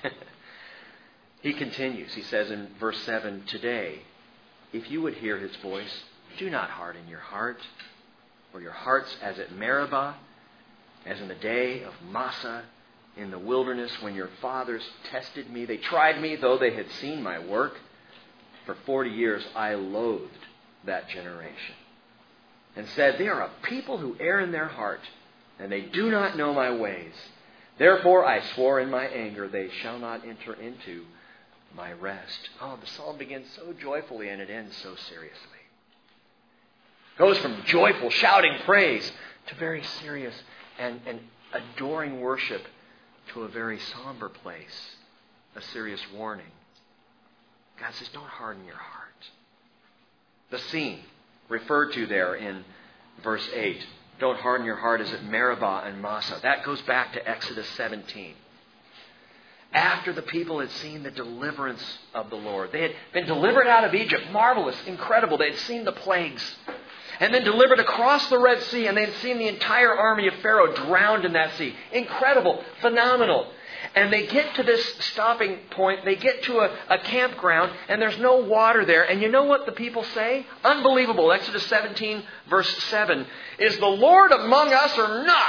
He continues. He says in verse 7, today, if you would hear His voice, do not harden your heart, or your hearts as at Meribah, as in the day of Massah, in the wilderness when your fathers tested me. They tried me, though they had seen my work. For 40 years I loathed that generation, and said, they are a people who err in their heart, and they do not know my ways. Therefore I swore in my anger, they shall not enter into my rest. Oh, the psalm begins so joyfully and it ends so seriously. It goes from joyful, shouting praise to very serious and adoring worship to a very somber place, a serious warning. God says, don't harden your heart. The scene referred to there in verse 8, don't harden your heart, is at Meribah and Massah. That goes back to Exodus 17. After the people had seen the deliverance of the Lord. They had been delivered out of Egypt. Marvelous, incredible. They had seen the plagues. And then delivered across the Red Sea. And they had seen the entire army of Pharaoh drowned in that sea. Incredible, phenomenal. And they get to this stopping point. They get to a campground. And there's no water there. And you know what the people say? Unbelievable. Exodus 17 verse 7. Is the Lord among us or not?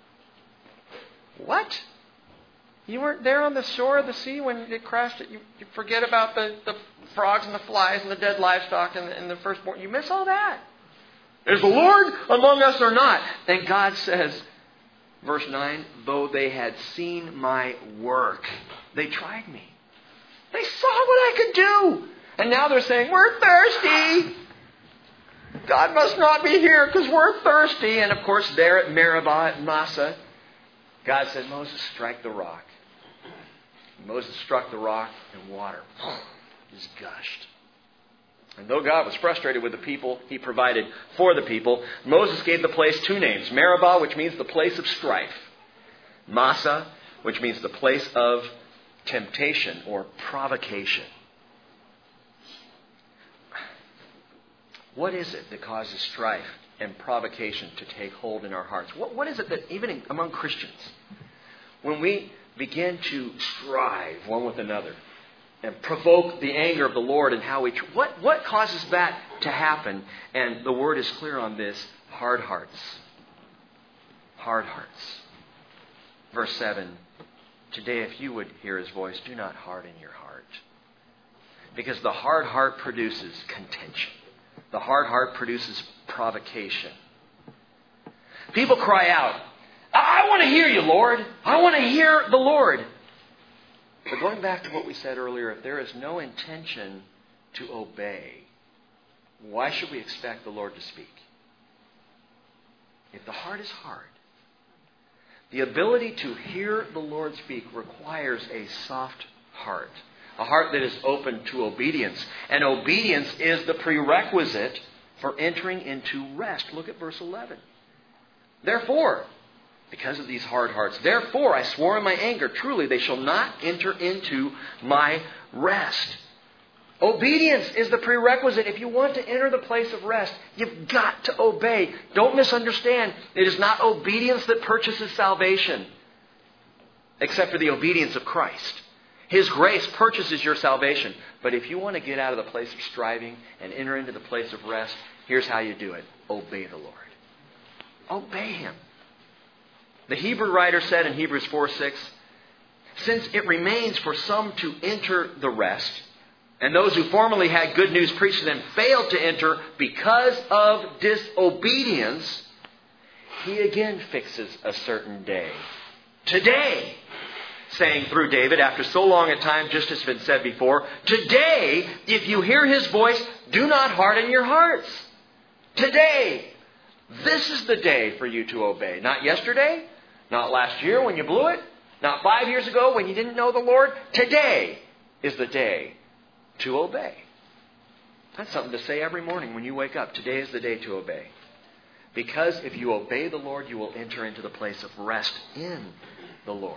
What? You weren't there on the shore of the sea when it crashed? You forget about the frogs and the flies and the dead livestock and the firstborn. You miss all that. Is the Lord among us or not? And God says, verse 9, though they had seen my work, they tried me. They saw what I could do. And now they're saying, we're thirsty. God must not be here because we're thirsty. And of course, there at Meribah, at Massah, God said, Moses, strike the rock. Moses struck the rock and water just gushed. And though God was frustrated with the people He provided for the people, Moses gave the place two names. Meribah, which means the place of strife. Massah, which means the place of temptation or provocation. What is it that causes strife and provocation to take hold in our hearts? What is it that, even among Christians, when we begin to strive one with another and provoke the anger of the Lord and how we... What causes that to happen? And the Word is clear on this. Hard hearts. Hard hearts. Verse 7. Today, if you would hear His voice, do not harden your heart. Because the hard heart produces contention. The hard heart produces provocation. People cry out, I want to hear you, Lord. I want to hear the Lord. But going back to what we said earlier, if there is no intention to obey, why should we expect the Lord to speak? If the heart is hard, the ability to hear the Lord speak requires a soft heart. A heart that is open to obedience. And obedience is the prerequisite for entering into rest. Look at verse 11. Therefore, because of these hard hearts, therefore I swore in my anger, truly they shall not enter into my rest. Obedience is the prerequisite. If you want to enter the place of rest, you've got to obey. Don't misunderstand. It is not obedience that purchases salvation, except for the obedience of Christ. His grace purchases your salvation. But if you want to get out of the place of striving and enter into the place of rest, here's how you do it. Obey the Lord. Obey Him. The Hebrew writer said in Hebrews 4:6, since it remains for some to enter the rest, and those who formerly had good news preached to them failed to enter because of disobedience, He again fixes a certain day. Today, saying through David, after so long a time, just as has been said before, today, if you hear His voice, do not harden your hearts. Today, this is the day for you to obey. Not yesterday, not last year when you blew it, not 5 years ago when you didn't know the Lord. Today is the day to obey. That's something to say every morning when you wake up. Today is the day to obey. Because if you obey the Lord, you will enter into the place of rest in the Lord.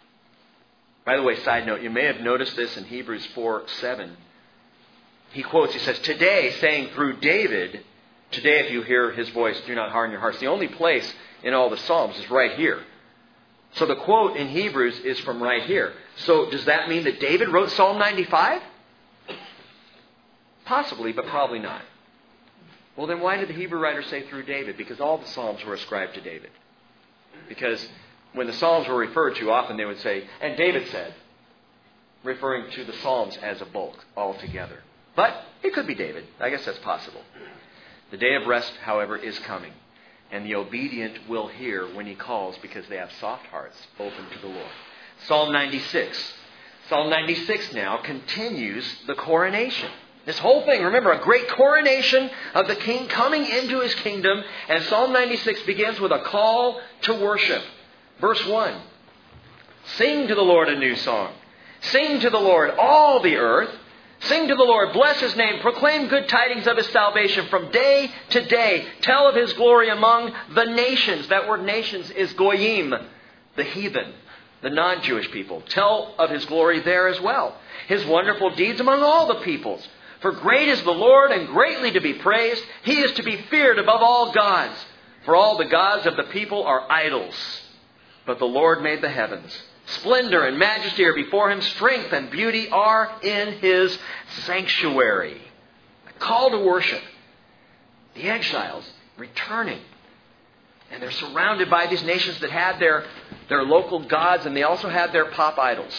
By the way, side note, you may have noticed this in Hebrews 4:7. He quotes, he says, today, saying through David, today if you hear His voice, do not harden your hearts. The only place in all the Psalms is right here. So the quote in Hebrews is from right here. So does that mean that David wrote Psalm 95? Possibly, but probably not. Well, then why did the Hebrew writer say through David? Because all the Psalms were ascribed to David. Because when the Psalms were referred to, often they would say, and David said, referring to the Psalms as a bulk altogether. But it could be David. I guess that's possible. The day of rest, however, is coming. And the obedient will hear when He calls because they have soft hearts open to the Lord. Psalm 96. Psalm 96 now continues the coronation. This whole thing, remember, a great coronation of the King coming into His kingdom. And Psalm 96 begins with a call to worship. Verse 1. Sing to the Lord a new song. Sing to the Lord, all the earth. Sing to the Lord, bless His name, proclaim good tidings of His salvation from day to day. Tell of His glory among the nations. That word nations is goyim, the heathen, the non-Jewish people. Tell of His glory there as well. His wonderful deeds among all the peoples. For great is the Lord and greatly to be praised. He is to be feared above all gods. For all the gods of the people are idols. But the Lord made the heavens. Splendor and majesty are before Him. Strength and beauty are in His sanctuary. A call to worship. The exiles returning. And they're surrounded by these nations that had their local gods, and they also had their pop idols.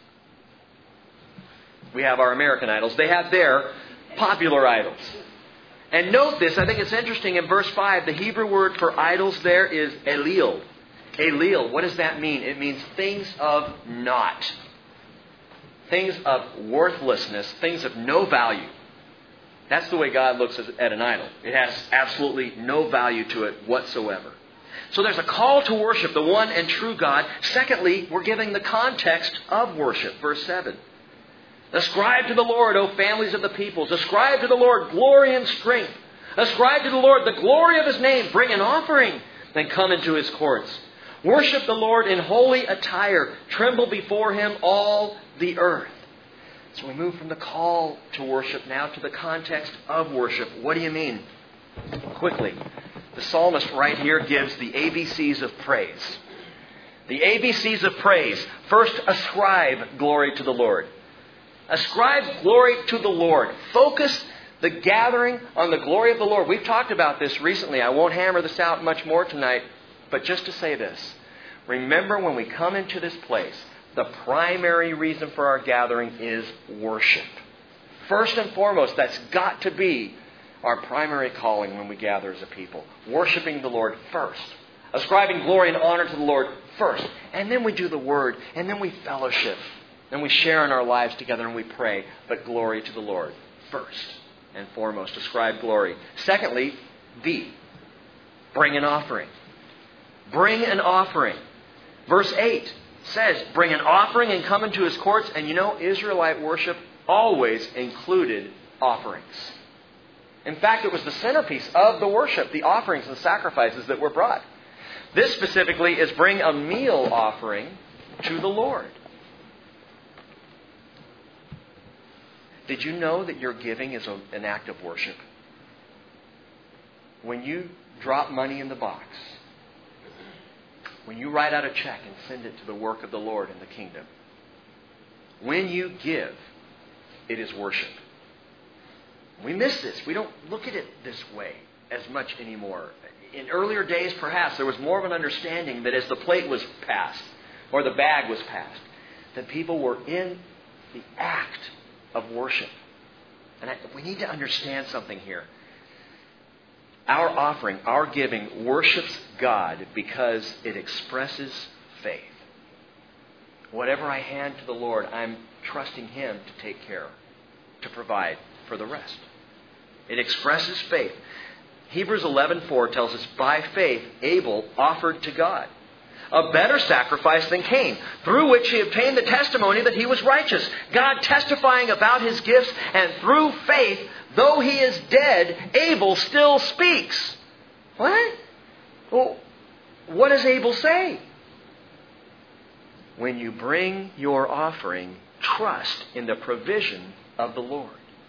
We have our American idols. They have their popular idols. And note this, I think it's interesting, in verse 5, the Hebrew word for idols there is elil. Elil, what does that mean? It means things of naught. Things of worthlessness, things of no value. That's the way God looks at an idol. It has absolutely no value to it whatsoever. So there's a call to worship the one and true God. Secondly, we're giving the context of worship. Verse 7. Ascribe to the Lord, O families of the peoples. Ascribe to the Lord glory and strength. Ascribe to the Lord the glory of His name. Bring an offering, then come into His courts. Worship the Lord in holy attire. Tremble before Him, all the earth. So we move from the call to worship now to the context of worship. What do you mean? Quickly, the psalmist right here gives the ABCs of praise. The ABCs of praise. First, ascribe glory to the Lord. Ascribe glory to the Lord. Focus the gathering on the glory of the Lord. We've talked about this recently. I won't hammer this out much more tonight. But just to say this, remember when we come into this place, the primary reason for our gathering is worship. First and foremost, that's got to be our primary calling when we gather as a people. Worshiping the Lord first. Ascribing glory and honor to the Lord first. And then we do the Word. And then we fellowship. And we share in our lives together and we pray. But glory to the Lord first and foremost. Ascribe glory. Secondly, bring an offering. Bring an offering. Verse 8 says, bring an offering and come into His courts. And you know, Israelite worship always included offerings. In fact, it was the centerpiece of the worship, the offerings and sacrifices that were brought. This specifically is bring a meal offering to the Lord. Did you know that your giving is an act of worship? When you drop money in the box, when you write out a check and send it to the work of the Lord in the kingdom, when you give, it is worship. We miss this. We don't look at it this way as much anymore. In earlier days, perhaps, there was more of an understanding that as the plate was passed, or the bag was passed, that people were in the act of worship. And we need to understand something here. Our offering, our giving, worships God because it expresses faith. Whatever I hand to the Lord, I'm trusting Him to take care, to provide for the rest. It expresses faith. Hebrews 11:4 tells us, by faith, Abel offered to God a better sacrifice than Cain, through which he obtained the testimony that he was righteous. God testifying about his gifts, and through faith, though he is dead, Abel still speaks. What? Well, what does Abel say? When you bring your offering, trust in the provision of the Lord.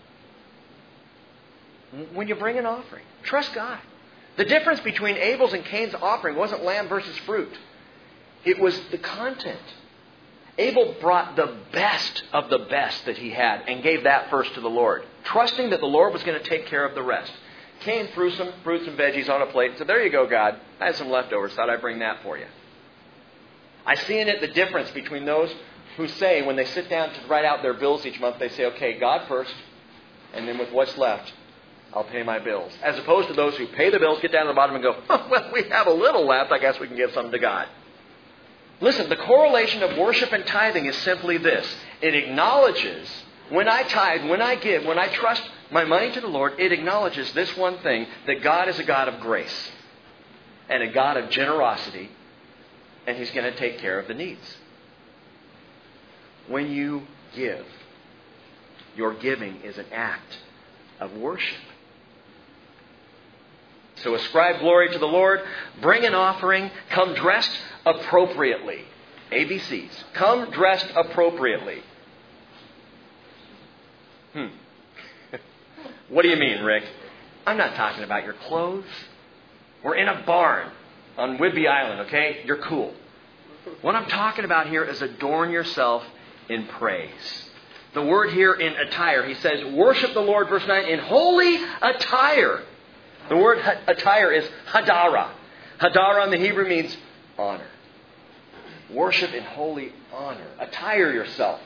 When you bring an offering, trust God. The difference between Abel's and Cain's offering wasn't lamb versus fruit. It was the content. Abel brought the best of the best that he had and gave that first to the Lord, trusting that the Lord was going to take care of the rest. Cain threw some fruits and veggies on a plate and said, there you go, God. I had some leftovers. Thought I'd bring that for you. I see in it the difference between those who say, when they sit down to write out their bills each month, they say, okay, God first, and then with what's left, I'll pay my bills. As opposed to those who pay the bills, get down to the bottom and go, oh, well, we have a little left. I guess we can give some to God. Listen, the correlation of worship and tithing is simply this. It acknowledges, when I tithe, when I give, when I trust my money to the Lord, it acknowledges this one thing, that God is a God of grace and a God of generosity, and He's going to take care of the needs. When you give, your giving is an act of worship. So ascribe glory to the Lord, bring an offering, come dressed appropriately. ABCs. Come dressed appropriately. What do you mean, Rick? I'm not talking about your clothes. We're in a barn on Whidbey Island, okay? You're cool. What I'm talking about here is adorn yourself in praise. The word here in attire, he says, worship the Lord, verse 9, in holy attire. The word attire is hadara. Hadara in the Hebrew means honor. Worship in holy honor. Attire yourself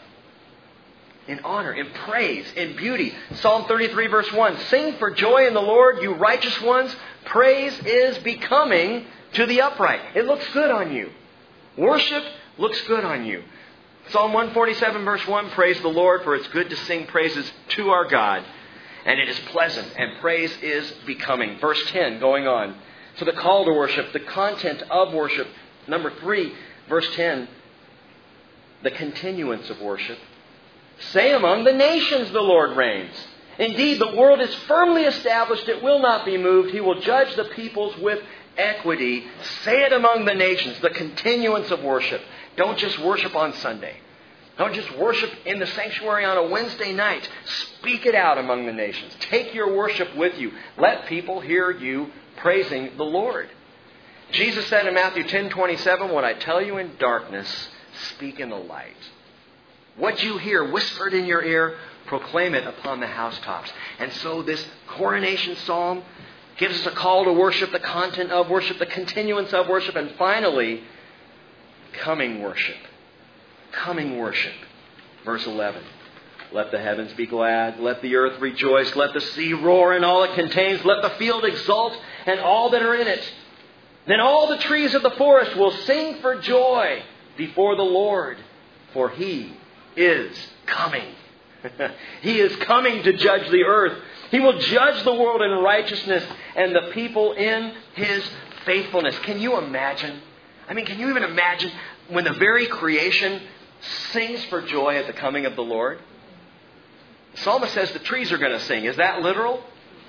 in honor, in praise, in beauty. Psalm 33 verse 1. Sing for joy in the Lord, you righteous ones. Praise is becoming to the upright. It looks good on you. Worship looks good on you. Psalm 147 verse 1. Praise the Lord, for it's good to sing praises to our God. And it is pleasant, and praise is becoming. Verse 10, going on. So the call to worship, the content of worship. Number 3, verse 10, the continuance of worship. Say among the nations the Lord reigns. Indeed, the world is firmly established. It will not be moved. He will judge the peoples with equity. Say it among the nations, the continuance of worship. Don't just worship on Sunday. Don't just worship in the sanctuary on a Wednesday night. Speak it out among the nations. Take your worship with you. Let people hear you praising the Lord. Jesus said in Matthew 10:27, what I tell you in darkness, speak in the light. What you hear whispered in your ear, proclaim it upon the housetops. And so this coronation psalm gives us a call to worship, the content of worship, the continuance of worship, and finally, coming worship. Coming worship. Verse 11. Let the heavens be glad. Let the earth rejoice. Let the sea roar and all it contains. Let the field exult and all that are in it. Then all the trees of the forest will sing for joy before the Lord, for He is coming. He is coming to judge the earth. He will judge the world in righteousness and the people in His faithfulness. Can you imagine? Can you even imagine when the very creation sings for joy at the coming of the Lord? The psalmist says the trees are going to sing. Is that literal?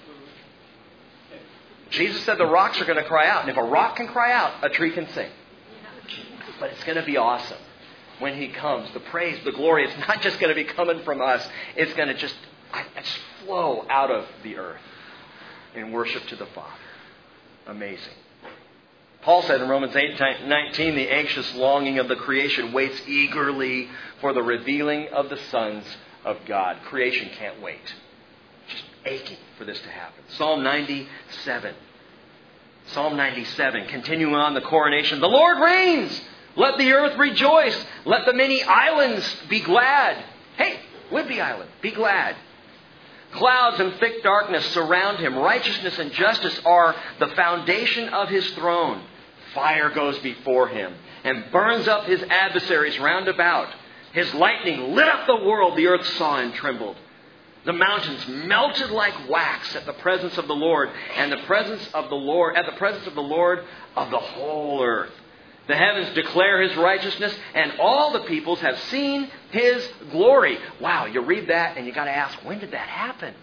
Jesus said the rocks are going to cry out. And if a rock can cry out, a tree can sing. But it's going to be awesome when He comes. The praise, the glory, it's not just going to be coming from us. It's going to just flow out of the earth in worship to the Father. Amazing. Paul said in Romans 8:19, the anxious longing of the creation waits eagerly for the revealing of the sons of God. Creation can't wait. Just aching for this to happen. Psalm 97. Psalm 97, continuing on the coronation. The Lord reigns! Let the earth rejoice! Let the many islands be glad! Hey, Whidbey Island, be glad! Clouds and thick darkness surround Him. Righteousness and justice are the foundation of His throne. Fire goes before Him and burns up His adversaries round about. His lightning lit up the world. The earth saw and trembled. The mountains melted like wax at the presence of the Lord, and the presence of the Lord of the whole earth. The heavens declare His righteousness, and all the peoples have seen His glory. Wow, you read that and you got to ask, when did that happen?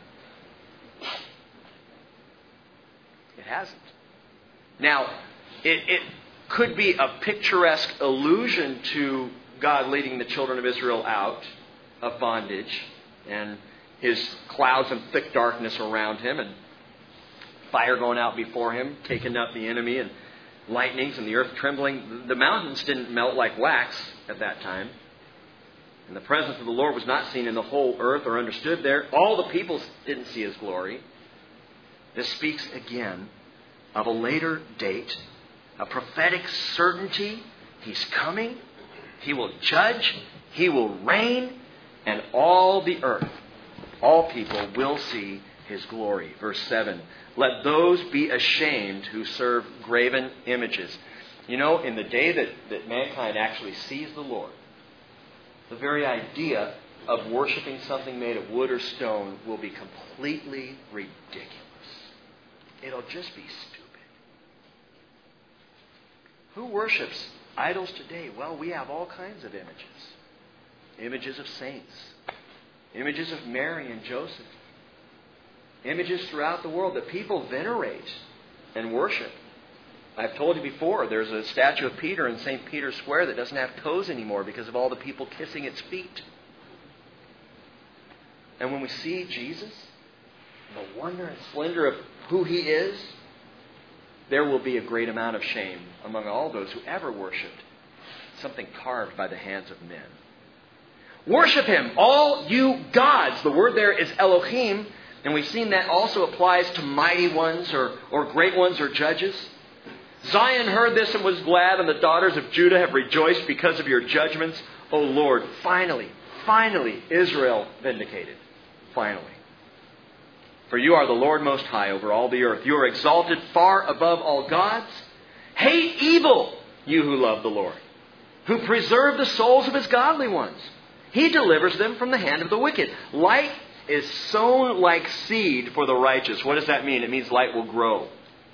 It hasn't. Now, it could be a picturesque allusion to God leading the children of Israel out of bondage, and His clouds and thick darkness around Him, and fire going out before Him, taking out the enemy, and lightnings and the earth trembling. The mountains didn't melt like wax at that time. And the presence of the Lord was not seen in the whole earth or understood there. All the peoples didn't see His glory. This speaks again of a later date, a prophetic certainty. He's coming. He will judge. He will reign. And all the earth, all people will see His glory. Verse 7, let those be ashamed who serve graven images. You know, in the day that mankind actually sees the Lord, the very idea of worshiping something made of wood or stone will be completely ridiculous. It'll just be stupid. Who worships idols today? Well, we have all kinds of images. Images of saints. Images of Mary and Joseph. Images throughout the world that people venerate and worship. I've told you before, there's a statue of Peter in St. Peter's Square that doesn't have toes anymore because of all the people kissing its feet. And when we see Jesus, the wonder and splendor of who He is, there will be a great amount of shame among all those who ever worshipped something carved by the hands of men. Worship Him, all you gods. The word there is Elohim, and we've seen that also applies to mighty ones or great ones or judges. Zion heard this and was glad, and the daughters of Judah have rejoiced because of your judgments. O Lord, finally, Israel vindicated. Finally. For you are the Lord Most High over all the earth. You are exalted far above all gods. Hate evil, you who love the Lord, who preserve the souls of His godly ones. He delivers them from the hand of the wicked. Light is sown like seed for the righteous. What does that mean? It means light will grow.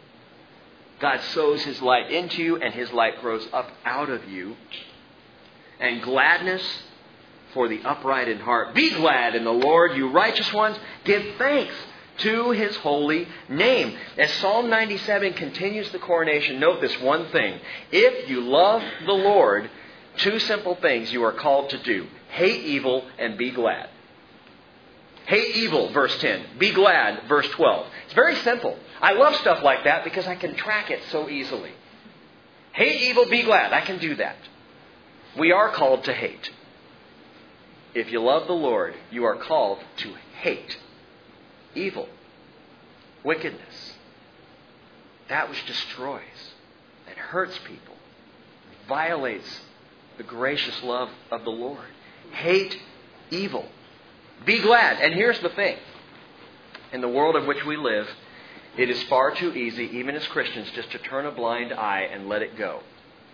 God sows His light into you, and His light grows up out of you. And gladness for the upright in heart. Be glad in the Lord, you righteous ones. Give thanks to His holy name. As Psalm 97 continues the coronation, note this one thing. If you love the Lord, two simple things you are called to do. Hate evil and be glad. Hate evil, verse 10. Be glad, verse 12. It's very simple. I love stuff like that because I can track it so easily. Hate evil, be glad. I can do that. We are called to hate. If you love the Lord, you are called to hate evil, wickedness, that which destroys and hurts people, violates the gracious love of the Lord. Hate evil. Be glad. And here's the thing. In the world in which we live, it is far too easy, even as Christians, just to turn a blind eye and let it go.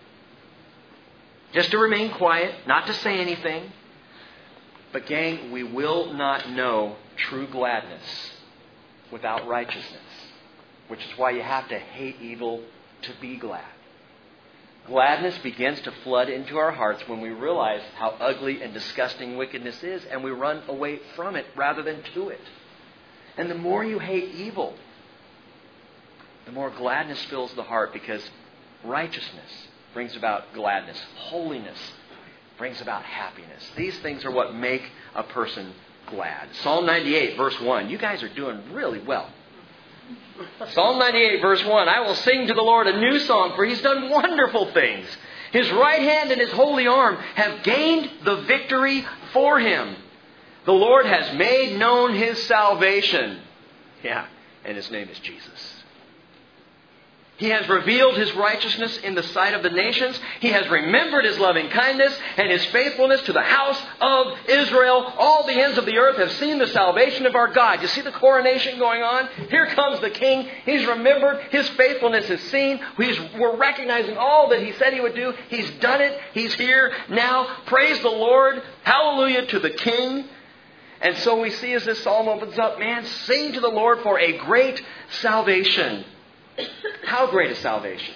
Just to remain quiet, not to say anything. But gang, we will not know true gladness without righteousness. Which is why you have to hate evil to be glad. Gladness begins to flood into our hearts when we realize how ugly and disgusting wickedness is, and we run away from it rather than to it. And the more you hate evil, the more gladness fills the heart, because righteousness brings about gladness. Holiness brings about happiness. These things are what make a person glad. Psalm 98, verse 1. You guys are doing really well. Psalm 98, verse 1. I will sing to the Lord a new song, for He's done wonderful things. His right hand and His holy arm have gained the victory for Him. The Lord has made known His salvation. Yeah, and His name is Jesus. He has revealed His righteousness in the sight of the nations. He has remembered His loving kindness and His faithfulness to the house of Israel. All the ends of the earth have seen the salvation of our God. You see the coronation going on? Here comes the King. He's remembered. His faithfulness is seen. We're recognizing all that He said He would do. He's done it. He's here now. Praise the Lord. Hallelujah to the King. And so we see as this psalm opens up, man, sing to the Lord for a great salvation. How great is salvation?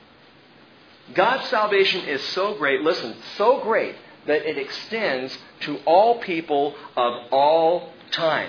God's salvation is so great, listen, so great that it extends to all people of all time.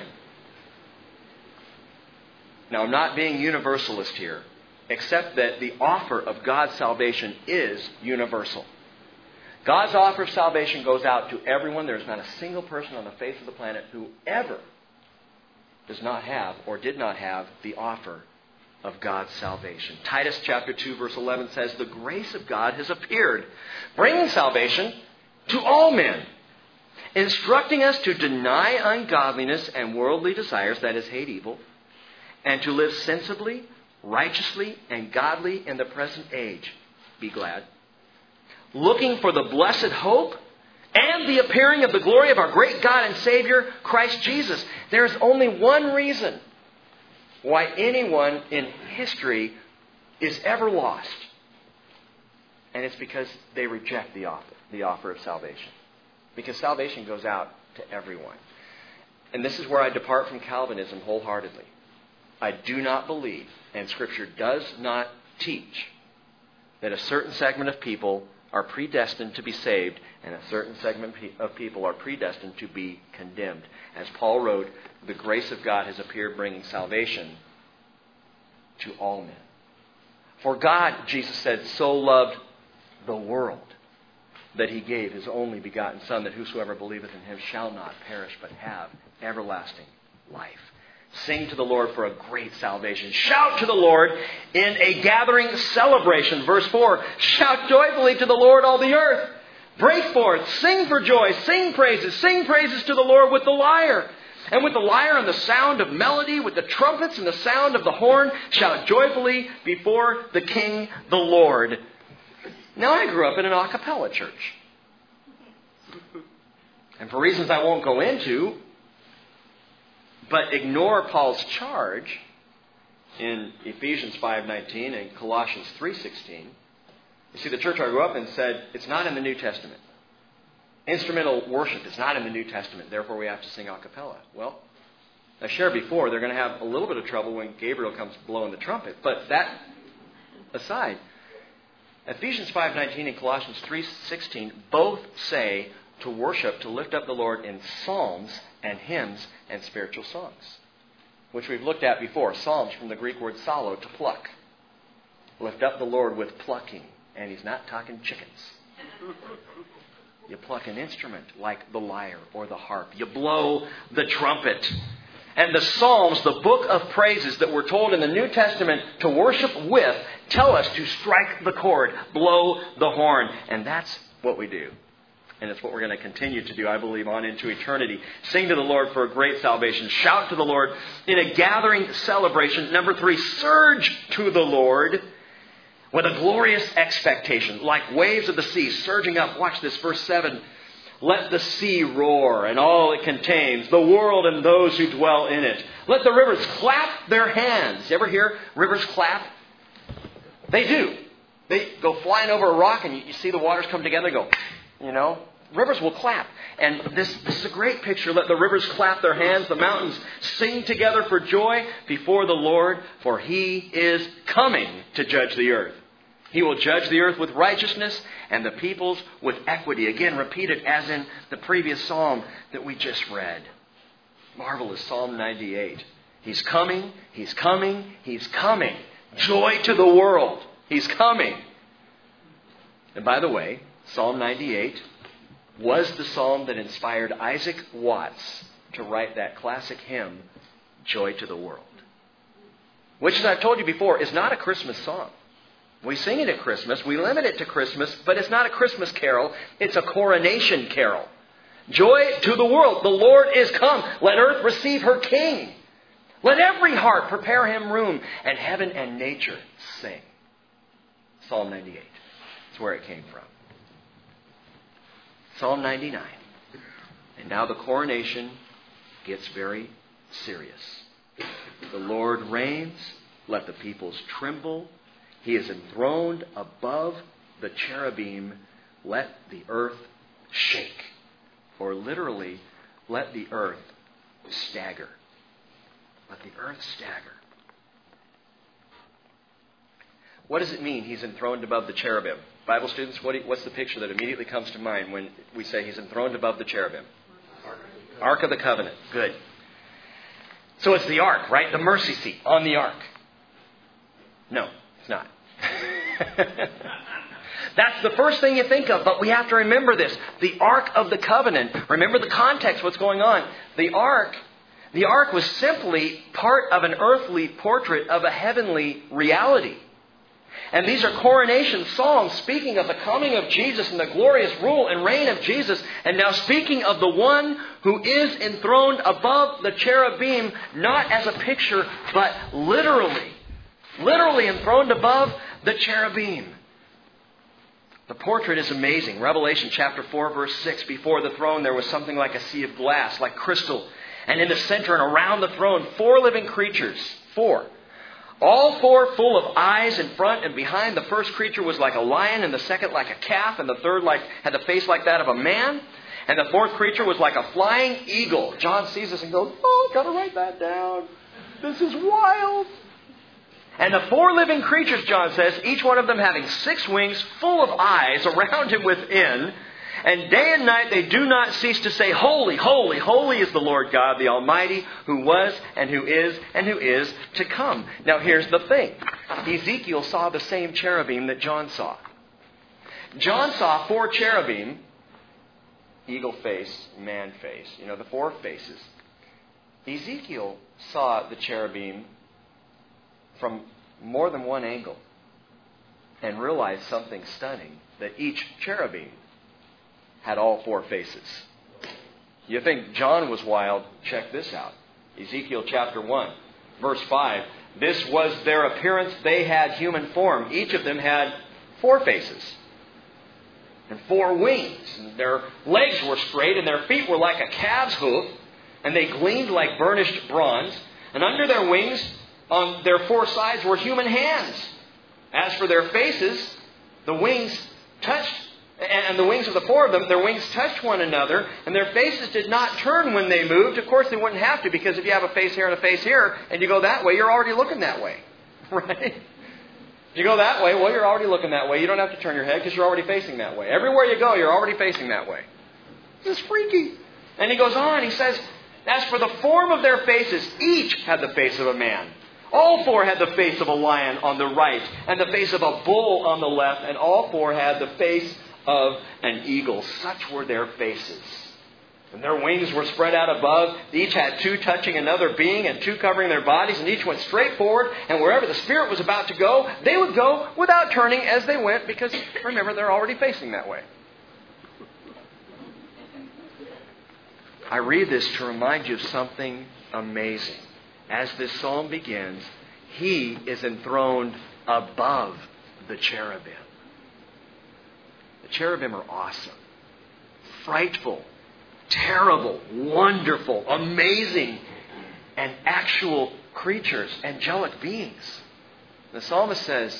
Now, I'm not being universalist here, except that the offer of God's salvation is universal. God's offer of salvation goes out to everyone. There's not a single person on the face of the planet who ever does not have or did not have the offer of God's salvation. Titus chapter 2 verse 11 says, the grace of God has appeared, bringing salvation to all men, instructing us to deny ungodliness and worldly desires, that is, hate evil, and to live sensibly, righteously, and godly in the present age. Be glad. Looking for the blessed hope and the appearing of the glory of our great God and Savior, Christ Jesus. There is only one reason why anyone in history is ever lost. And it's because they reject the offer of salvation. Because salvation goes out to everyone. And this is where I depart from Calvinism wholeheartedly. I do not believe, and Scripture does not teach, that a certain segment of people are predestined to be saved and a certain segment of people are predestined to be condemned. As Paul wrote, the grace of God has appeared, bringing salvation to all men. For God, Jesus said, so loved the world that He gave His only begotten Son, that whosoever believeth in Him shall not perish but have everlasting life. Sing to the Lord for a great salvation. Shout to the Lord in a gathering celebration. Verse 4, shout joyfully to the Lord, all the earth. Break forth, sing for joy, sing praises to the Lord with the lyre. And with the lyre and the sound of melody, with the trumpets and the sound of the horn, shout joyfully before the King, the Lord. Now, I grew up in an a cappella church. And for reasons I won't go into, but ignore Paul's charge in Ephesians 5:19 and Colossians 3:16. You see, the church I grew up in said it's not in the New Testament. Instrumental worship is not in the New Testament. Therefore, we have to sing a cappella. Well, I shared before, they're going to have a little bit of trouble when Gabriel comes blowing the trumpet. But that aside, Ephesians 5:19 and Colossians 3:16 both say to worship, to lift up the Lord in psalms and hymns and spiritual songs, which we've looked at before. Psalms from the Greek word psallo, to pluck. Lift up the Lord with plucking. And He's not talking chickens. You pluck an instrument like the lyre or the harp. You blow the trumpet. And the Psalms, the book of praises that we're told in the New Testament to worship with, tell us to strike the chord, blow the horn. And that's what we do. And it's what we're going to continue to do, I believe, on into eternity. Sing to the Lord for a great salvation. Shout to the Lord in a gathering celebration. Number 3, surge to the Lord with a glorious expectation, like waves of the sea surging up. Watch this, verse 7. Let the sea roar and all it contains, the world and those who dwell in it. Let the rivers clap their hands. You ever hear rivers clap? They do. They go flying over a rock and you see the waters come together and go, rivers will clap. And this is a great picture. Let the rivers clap their hands, the mountains sing together for joy before the Lord, for He is coming to judge the earth. He will judge the earth with righteousness and the peoples with equity. Again, repeated as in the previous psalm that we just read. Marvelous Psalm 98. He's coming, He's coming, He's coming. Joy to the world. He's coming. And by the way, Psalm 98 was the psalm that inspired Isaac Watts to write that classic hymn, Joy to the World. Which, as I've told you before, is not a Christmas song. We sing it at Christmas, we limit it to Christmas, but it's not a Christmas carol, it's a coronation carol. Joy to the world, the Lord is come. Let earth receive her King. Let every heart prepare Him room, and heaven and nature sing. Psalm 98. That's where it came from. Psalm 99. And now the coronation gets very serious. The Lord reigns. Let the peoples tremble. He is enthroned above the cherubim. Let the earth shake. Or literally, let the earth stagger. Let the earth stagger. What does it mean He's enthroned above the cherubim? Bible students, what's the picture that immediately comes to mind when we say He's enthroned above the cherubim? Ark of the Covenant. Good. So it's the ark, right? The mercy seat on the ark. No, it's not. That's the first thing you think of, but we have to remember this. The Ark of the Covenant. Remember the context, what's going on. The ark The ark was simply part of an earthly portrait of a heavenly reality. And these are coronation songs speaking of the coming of Jesus and the glorious rule and reign of Jesus. And now speaking of the one who is enthroned above the cherubim, not as a picture, but literally. Literally enthroned above the cherubim. The portrait is amazing. Revelation chapter 4, verse 6. Before the throne there was something like a sea of glass, like crystal. And in the center and around the throne, 4 living creatures. 4. All 4 full of eyes in front and behind. The first creature was like a lion, and the second like a calf, and the third had the face like that of a man. And the fourth creature was like a flying eagle. John sees this and goes, oh, got to write that down. This is wild. And the 4 living creatures, John says, each one of them having 6 wings, full of eyes around and within. And day and night they do not cease to say, holy, holy, holy is the Lord God, the Almighty, who was and who is to come. Now here's the thing. Ezekiel saw the same cherubim that John saw. John saw 4 cherubim, eagle face, man face, the 4 faces. Ezekiel saw the cherubim from more than one angle and realized something stunning, that each cherubim had all 4 faces. You think John was wild? Check this out. Ezekiel chapter 1, verse 5. This was their appearance. They had human form. Each of them had 4 faces and 4 wings. And their legs were straight and their feet were like a calf's hoof, and they gleamed like burnished bronze. And under their wings, on their 4 sides, were human hands. As for their faces, the wings touched, and the wings of the 4 of them, their wings touched one another, and their faces did not turn when they moved. Of course, they wouldn't have to, because if you have a face here and a face here, and you go that way, you're already looking that way. Right? If you go that way, well, you're already looking that way. You don't have to turn your head, because you're already facing that way. Everywhere you go, you're already facing that way. This is freaky. And he goes on, he says, as for the form of their faces, each had the face of a man. All 4 had the face of a lion on the right, and the face of a bull on the left, and all 4 had the face of an eagle. Such were their faces. And their wings were spread out above. Each had 2 touching another being, and 2 covering their bodies, and each went straight forward. And wherever the Spirit was about to go, they would go without turning as they went, because, remember, they're already facing that way. I read this to remind you of something amazing. As this psalm begins, He is enthroned above the cherubim. The cherubim are awesome, frightful, terrible, wonderful, amazing, and actual creatures, angelic beings. The psalmist says,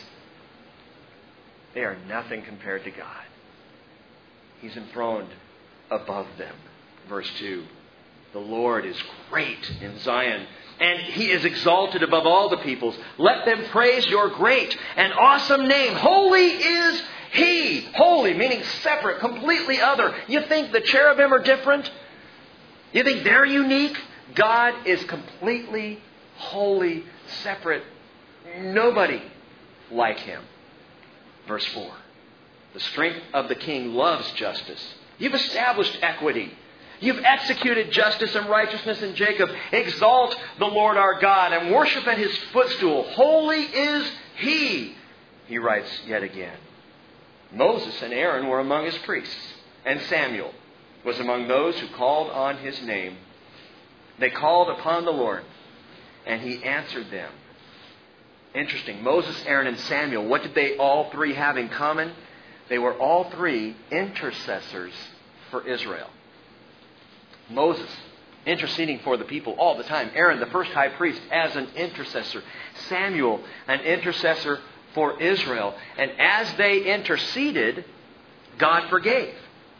they are nothing compared to God. He's enthroned above them. Verse 2, the Lord is great in Zion, and He is exalted above all the peoples. Let them praise your great and awesome name. Holy is He. Holy, meaning separate, completely other. You think the cherubim are different? You think they're unique? God is completely holy, separate. Nobody like Him. Verse 4. The strength of the king loves justice. You've established equity. You've executed justice and righteousness in Jacob. Exalt the Lord our God and worship at His footstool. Holy is He, he writes yet again. Moses and Aaron were among His priests, and Samuel was among those who called on His name. They called upon the Lord, and He answered them. Interesting. Moses, Aaron, and Samuel, what did they all 3 have in common? They were all 3 intercessors for Israel. Moses, interceding for the people all the time. Aaron, the first high priest, as an intercessor. Samuel, an intercessor for Israel. And as they interceded, God forgave.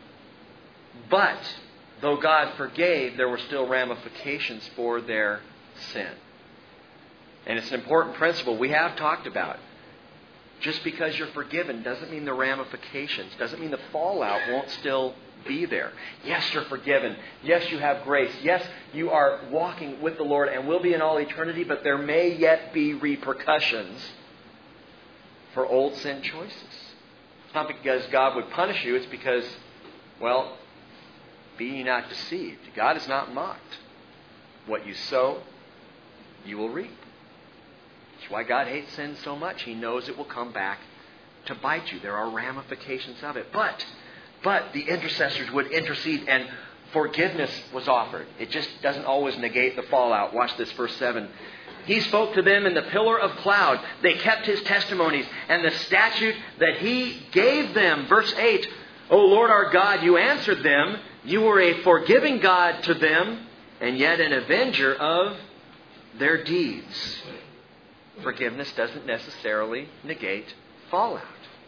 But, though God forgave, there were still ramifications for their sin. And it's an important principle we have talked about. Just because you're forgiven doesn't mean the ramifications, doesn't mean the fallout won't still be there. Yes, you're forgiven. Yes, you have grace. Yes, you are walking with the Lord and will be in all eternity, but there may yet be repercussions for old sin choices. It's not because God would punish you. It's because, well, be ye not deceived. God is not mocked. What you sow, you will reap. That's why God hates sin so much. He knows it will come back to bite you. There are ramifications of it. But the intercessors would intercede and forgiveness was offered. It just doesn't always negate the fallout. Watch this, verse 7. He spoke to them in the pillar of cloud. They kept His testimonies and the statute that He gave them. Verse 8. O Lord our God, You answered them. You were a forgiving God to them, and yet an avenger of their deeds. Forgiveness doesn't necessarily negate fallout.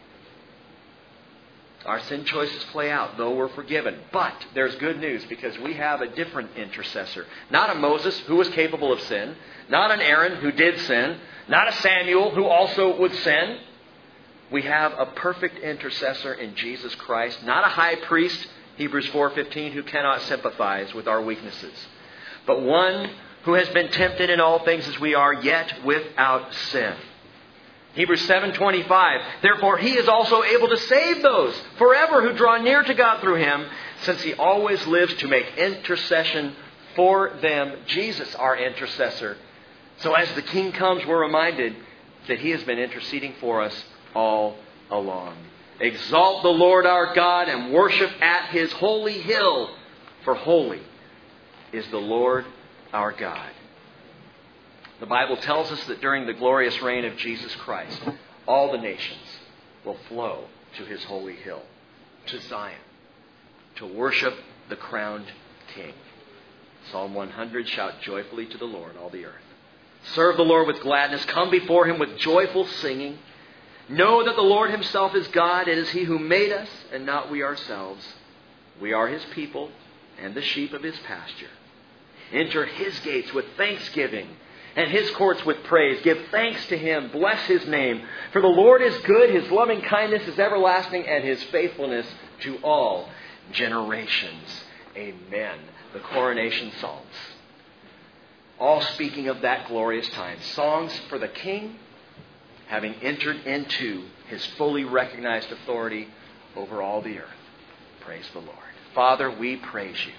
Our sin choices play out, though we're forgiven. But there's good news because we have a different intercessor. Not a Moses who was capable of sin. Not an Aaron who did sin. Not a Samuel who also would sin. We have a perfect intercessor in Jesus Christ. Not a high priest, Hebrews 4:15, who cannot sympathize with our weaknesses. But one who has been tempted in all things as we are, yet without sin. Hebrews 7:25, therefore He is also able to save those forever who draw near to God through Him, since He always lives to make intercession for them. Jesus, our intercessor. So as the King comes, we're reminded that He has been interceding for us all along. Exalt the Lord our God and worship at His holy hill, for holy is the Lord our God. The Bible tells us that during the glorious reign of Jesus Christ, all the nations will flow to His holy hill, to Zion, to worship the crowned King. Psalm 100, shout joyfully to the Lord, all the earth. Serve the Lord with gladness. Come before Him with joyful singing. Know that the Lord Himself is God. It is He who made us and not we ourselves. We are His people and the sheep of His pasture. Enter His gates with thanksgiving and His courts with praise. Give thanks to Him. Bless His name. For the Lord is good. His loving kindness is everlasting, and His faithfulness to all generations. Amen. The coronation psalms. All speaking of that glorious time. Songs for the King, having entered into His fully recognized authority over all the earth. Praise the Lord. Father, we praise You.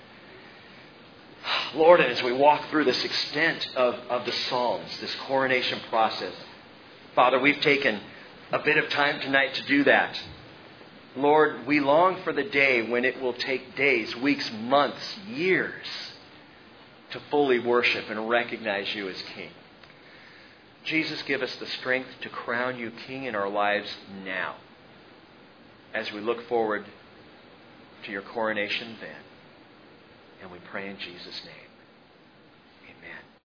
Lord, as we walk through this extent of the Psalms, this coronation process, Father, we've taken a bit of time tonight to do that. Lord, we long for the day when it will take days, weeks, months, years to fully worship and recognize You as King. Jesus, give us the strength to crown You King in our lives now, as we look forward to Your coronation then. And we pray in Jesus' name.